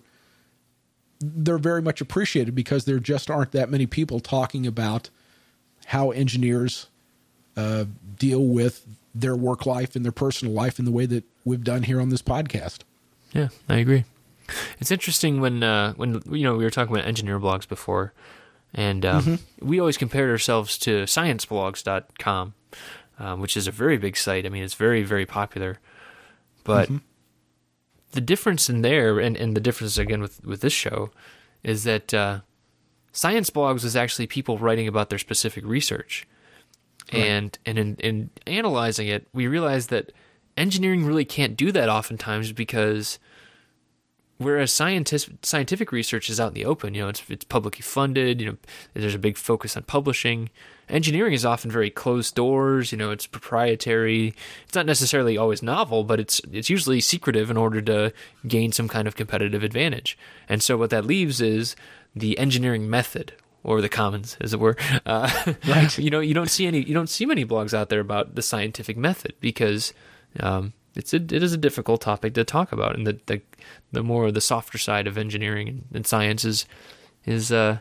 B: they're very much appreciated because there just aren't that many people talking about how engineers uh, deal with their work life and their personal life in the way that we've done here on this podcast.
A: Yeah, I agree. It's interesting when uh, when you know we were talking about engineer blogs before. And um, mm-hmm. we always compared ourselves to science blogs dot com, um, which is a very big site. I mean, it's very, very popular. But mm-hmm. the difference in there, and, and the difference, again, with, with this show, is that uh, Science Blogs is actually people writing about their specific research. Right. And and in, in analyzing it, we realized that engineering really can't do that oftentimes because... Whereas scientific scientific research is out in the open, you know, it's it's publicly funded. You know, there's a big focus on publishing. Engineering is often very closed doors. You know, it's proprietary. It's not necessarily always novel, but it's it's usually secretive in order to gain some kind of competitive advantage. And so what that leaves is the engineering method, or the commons, as it were. Uh,
B: right.
A: You know, you don't see any, you don't see many blogs out there about the scientific method because. Um, It's a, it is a difficult topic to talk about, and the the, the more the softer side of engineering and, and science is is uh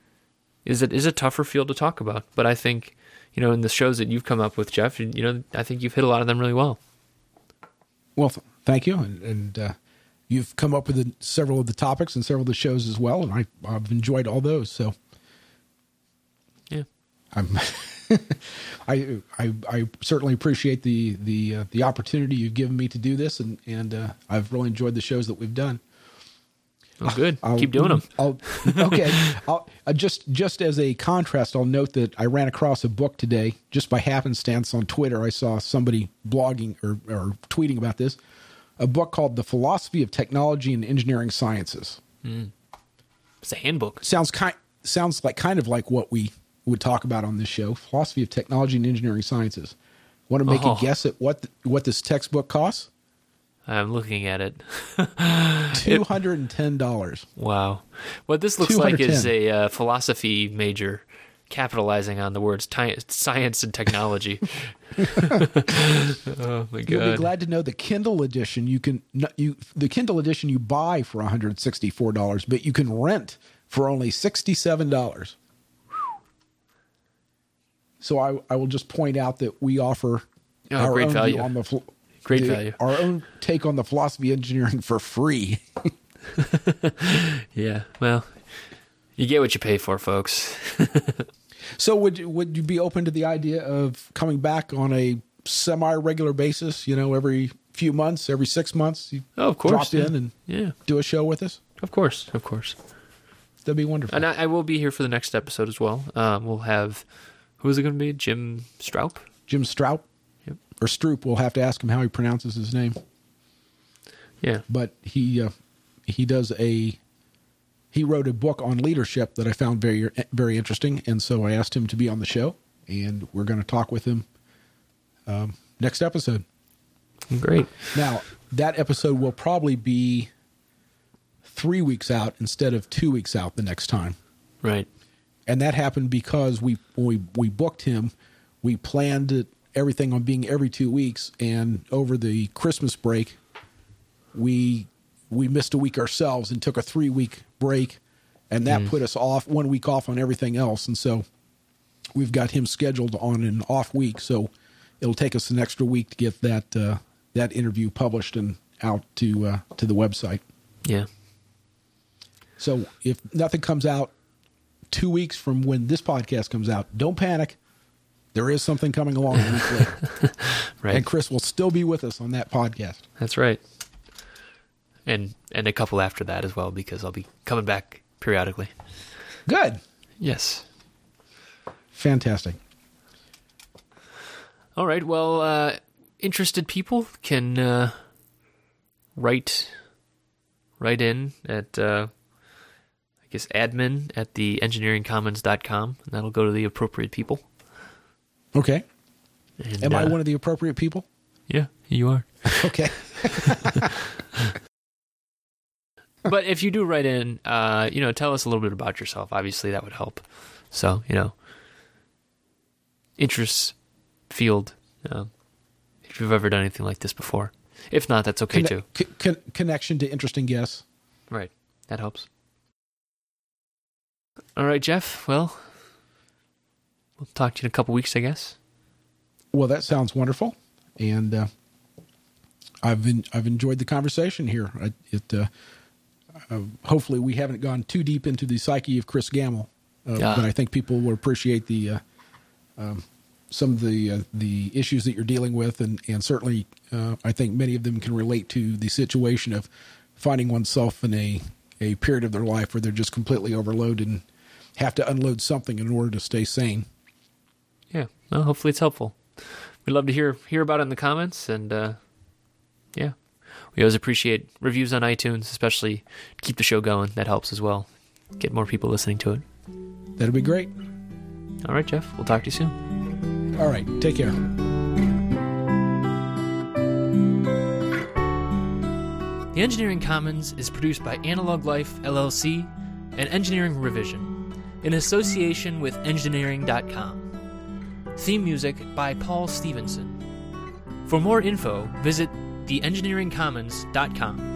A: is it is a tougher field to talk about. But I think, you know, in the shows that you've come up with, Jeff, you, you know, I think you've hit a lot of them really well.
B: Well, th- thank you, and, and uh, you've come up with the, several of the topics and several of the shows as well, and I, I've enjoyed all those. So,
A: yeah,
B: I'm. I, I I certainly appreciate the the uh, the opportunity you've given me to do this, and and uh, I've really enjoyed the shows that we've done.
A: Oh, good.
B: I'll,
A: Keep doing them.
B: I'll, okay. I'll, uh, just just as a contrast, I'll note that I ran across a book today just by happenstance on Twitter. I saw somebody blogging or, or tweeting about this. A book called "The Philosophy of Technology and Engineering Sciences."
A: Mm. It's a handbook.
B: Sounds kind sounds like kind of like what we would talk about on this show, Philosophy of Technology and Engineering Sciences. Want to make
A: oh.
B: a guess at what what this textbook costs?
A: I'm looking at it.
B: two hundred ten dollars.
A: Wow. What this looks like is a uh, philosophy major capitalizing on the words ti- science and technology. Oh, my God.
B: You'll be glad to know the Kindle edition, you can you the Kindle edition you buy for one hundred sixty-four dollars, but you can rent for only sixty-seven dollars. So I, I will just point out that we offer
A: oh,
B: our
A: great
B: own
A: value.
B: view on the
A: great
B: the,
A: value.
B: Our own take on the philosophy of engineering for free.
A: Yeah, well, you get what you pay for, folks.
B: So would you, would you be open to the idea of coming back on a semi-regular basis? You know, every few months, every six months, you
A: oh, of course,
B: drop
A: yeah.
B: in and
A: yeah.
B: do a show with us.
A: Of course, of course.
B: That'd be wonderful.
A: And I, I will be here for the next episode as well. Um, we'll have. Who is it going to be? Jim Stroup?
B: Jim Stroup?
A: Yep.
B: Or Stroop. We'll have to ask him how he pronounces his name.
A: Yeah.
B: But he uh, he does a... He wrote a book on leadership that I found very very interesting, and so I asked him to be on the show. and we're going to talk with him um, next episode.
A: Great.
B: Now, that episode will probably be three weeks out instead of two weeks out the next time.
A: Right.
B: And that happened because we when we, we booked him, we planned it, everything on being every two weeks, and over the Christmas break, we we missed a week ourselves and took a three-week break, and that mm. put us off, one week off on everything else. And so we've got him scheduled on an off week, so it'll take us an extra week to get that uh, that interview published and out to uh, to the website.
A: Yeah.
B: So if nothing comes out two weeks from when this podcast comes out, don't panic. There is something coming along a week later.
A: Right.
B: And Chris will still be with us on that podcast.
A: That's right. And and a couple after that as well, because I'll be coming back periodically.
B: Good.
A: Yes.
B: Fantastic.
A: All right. Well, uh, interested people can uh, write write in at, uh, I guess, admin at the engineering commons dot com, and that'll go to the appropriate people.
B: Okay.
A: And,
B: Am
A: uh,
B: I one of the appropriate people?
A: Yeah, you are.
B: Okay.
A: But if you do write in, uh, you know, tell us a little bit about yourself. Obviously, that would help. So, you know, interests, field, uh, if you've ever done anything like this before. If not, that's okay
B: Conne-
A: too.
B: Con- connection to interesting guests.
A: Right. That helps. All right, Jeff. Well, we'll talk to you in a couple weeks, I guess.
B: Well, that sounds wonderful. And uh, I've been, I've enjoyed the conversation here. I, it uh, uh, hopefully we haven't gone too deep into the psyche of Chris Gamble, uh,
A: yeah.
B: but I think people will appreciate the uh, um, some of the uh, the issues that you're dealing with, and and certainly uh, I think many of them can relate to the situation of finding oneself in a a period of their life where they're just completely overloaded and have to unload something in order to stay sane.
A: Yeah. Well, hopefully it's helpful. We'd love to hear hear about it in the comments, and uh, yeah, we always appreciate reviews on iTunes, especially to keep the show going. That helps as well. Get more people listening to it.
B: That'd be great.
A: All right, Jeff. We'll talk to you soon.
B: All right. Take care.
A: The Engineering Commons is produced by Analog Life, L L C, and Engineering Revision, in association with engineering dot com. Theme music by Paul Stevenson. For more info, visit the engineering commons dot com.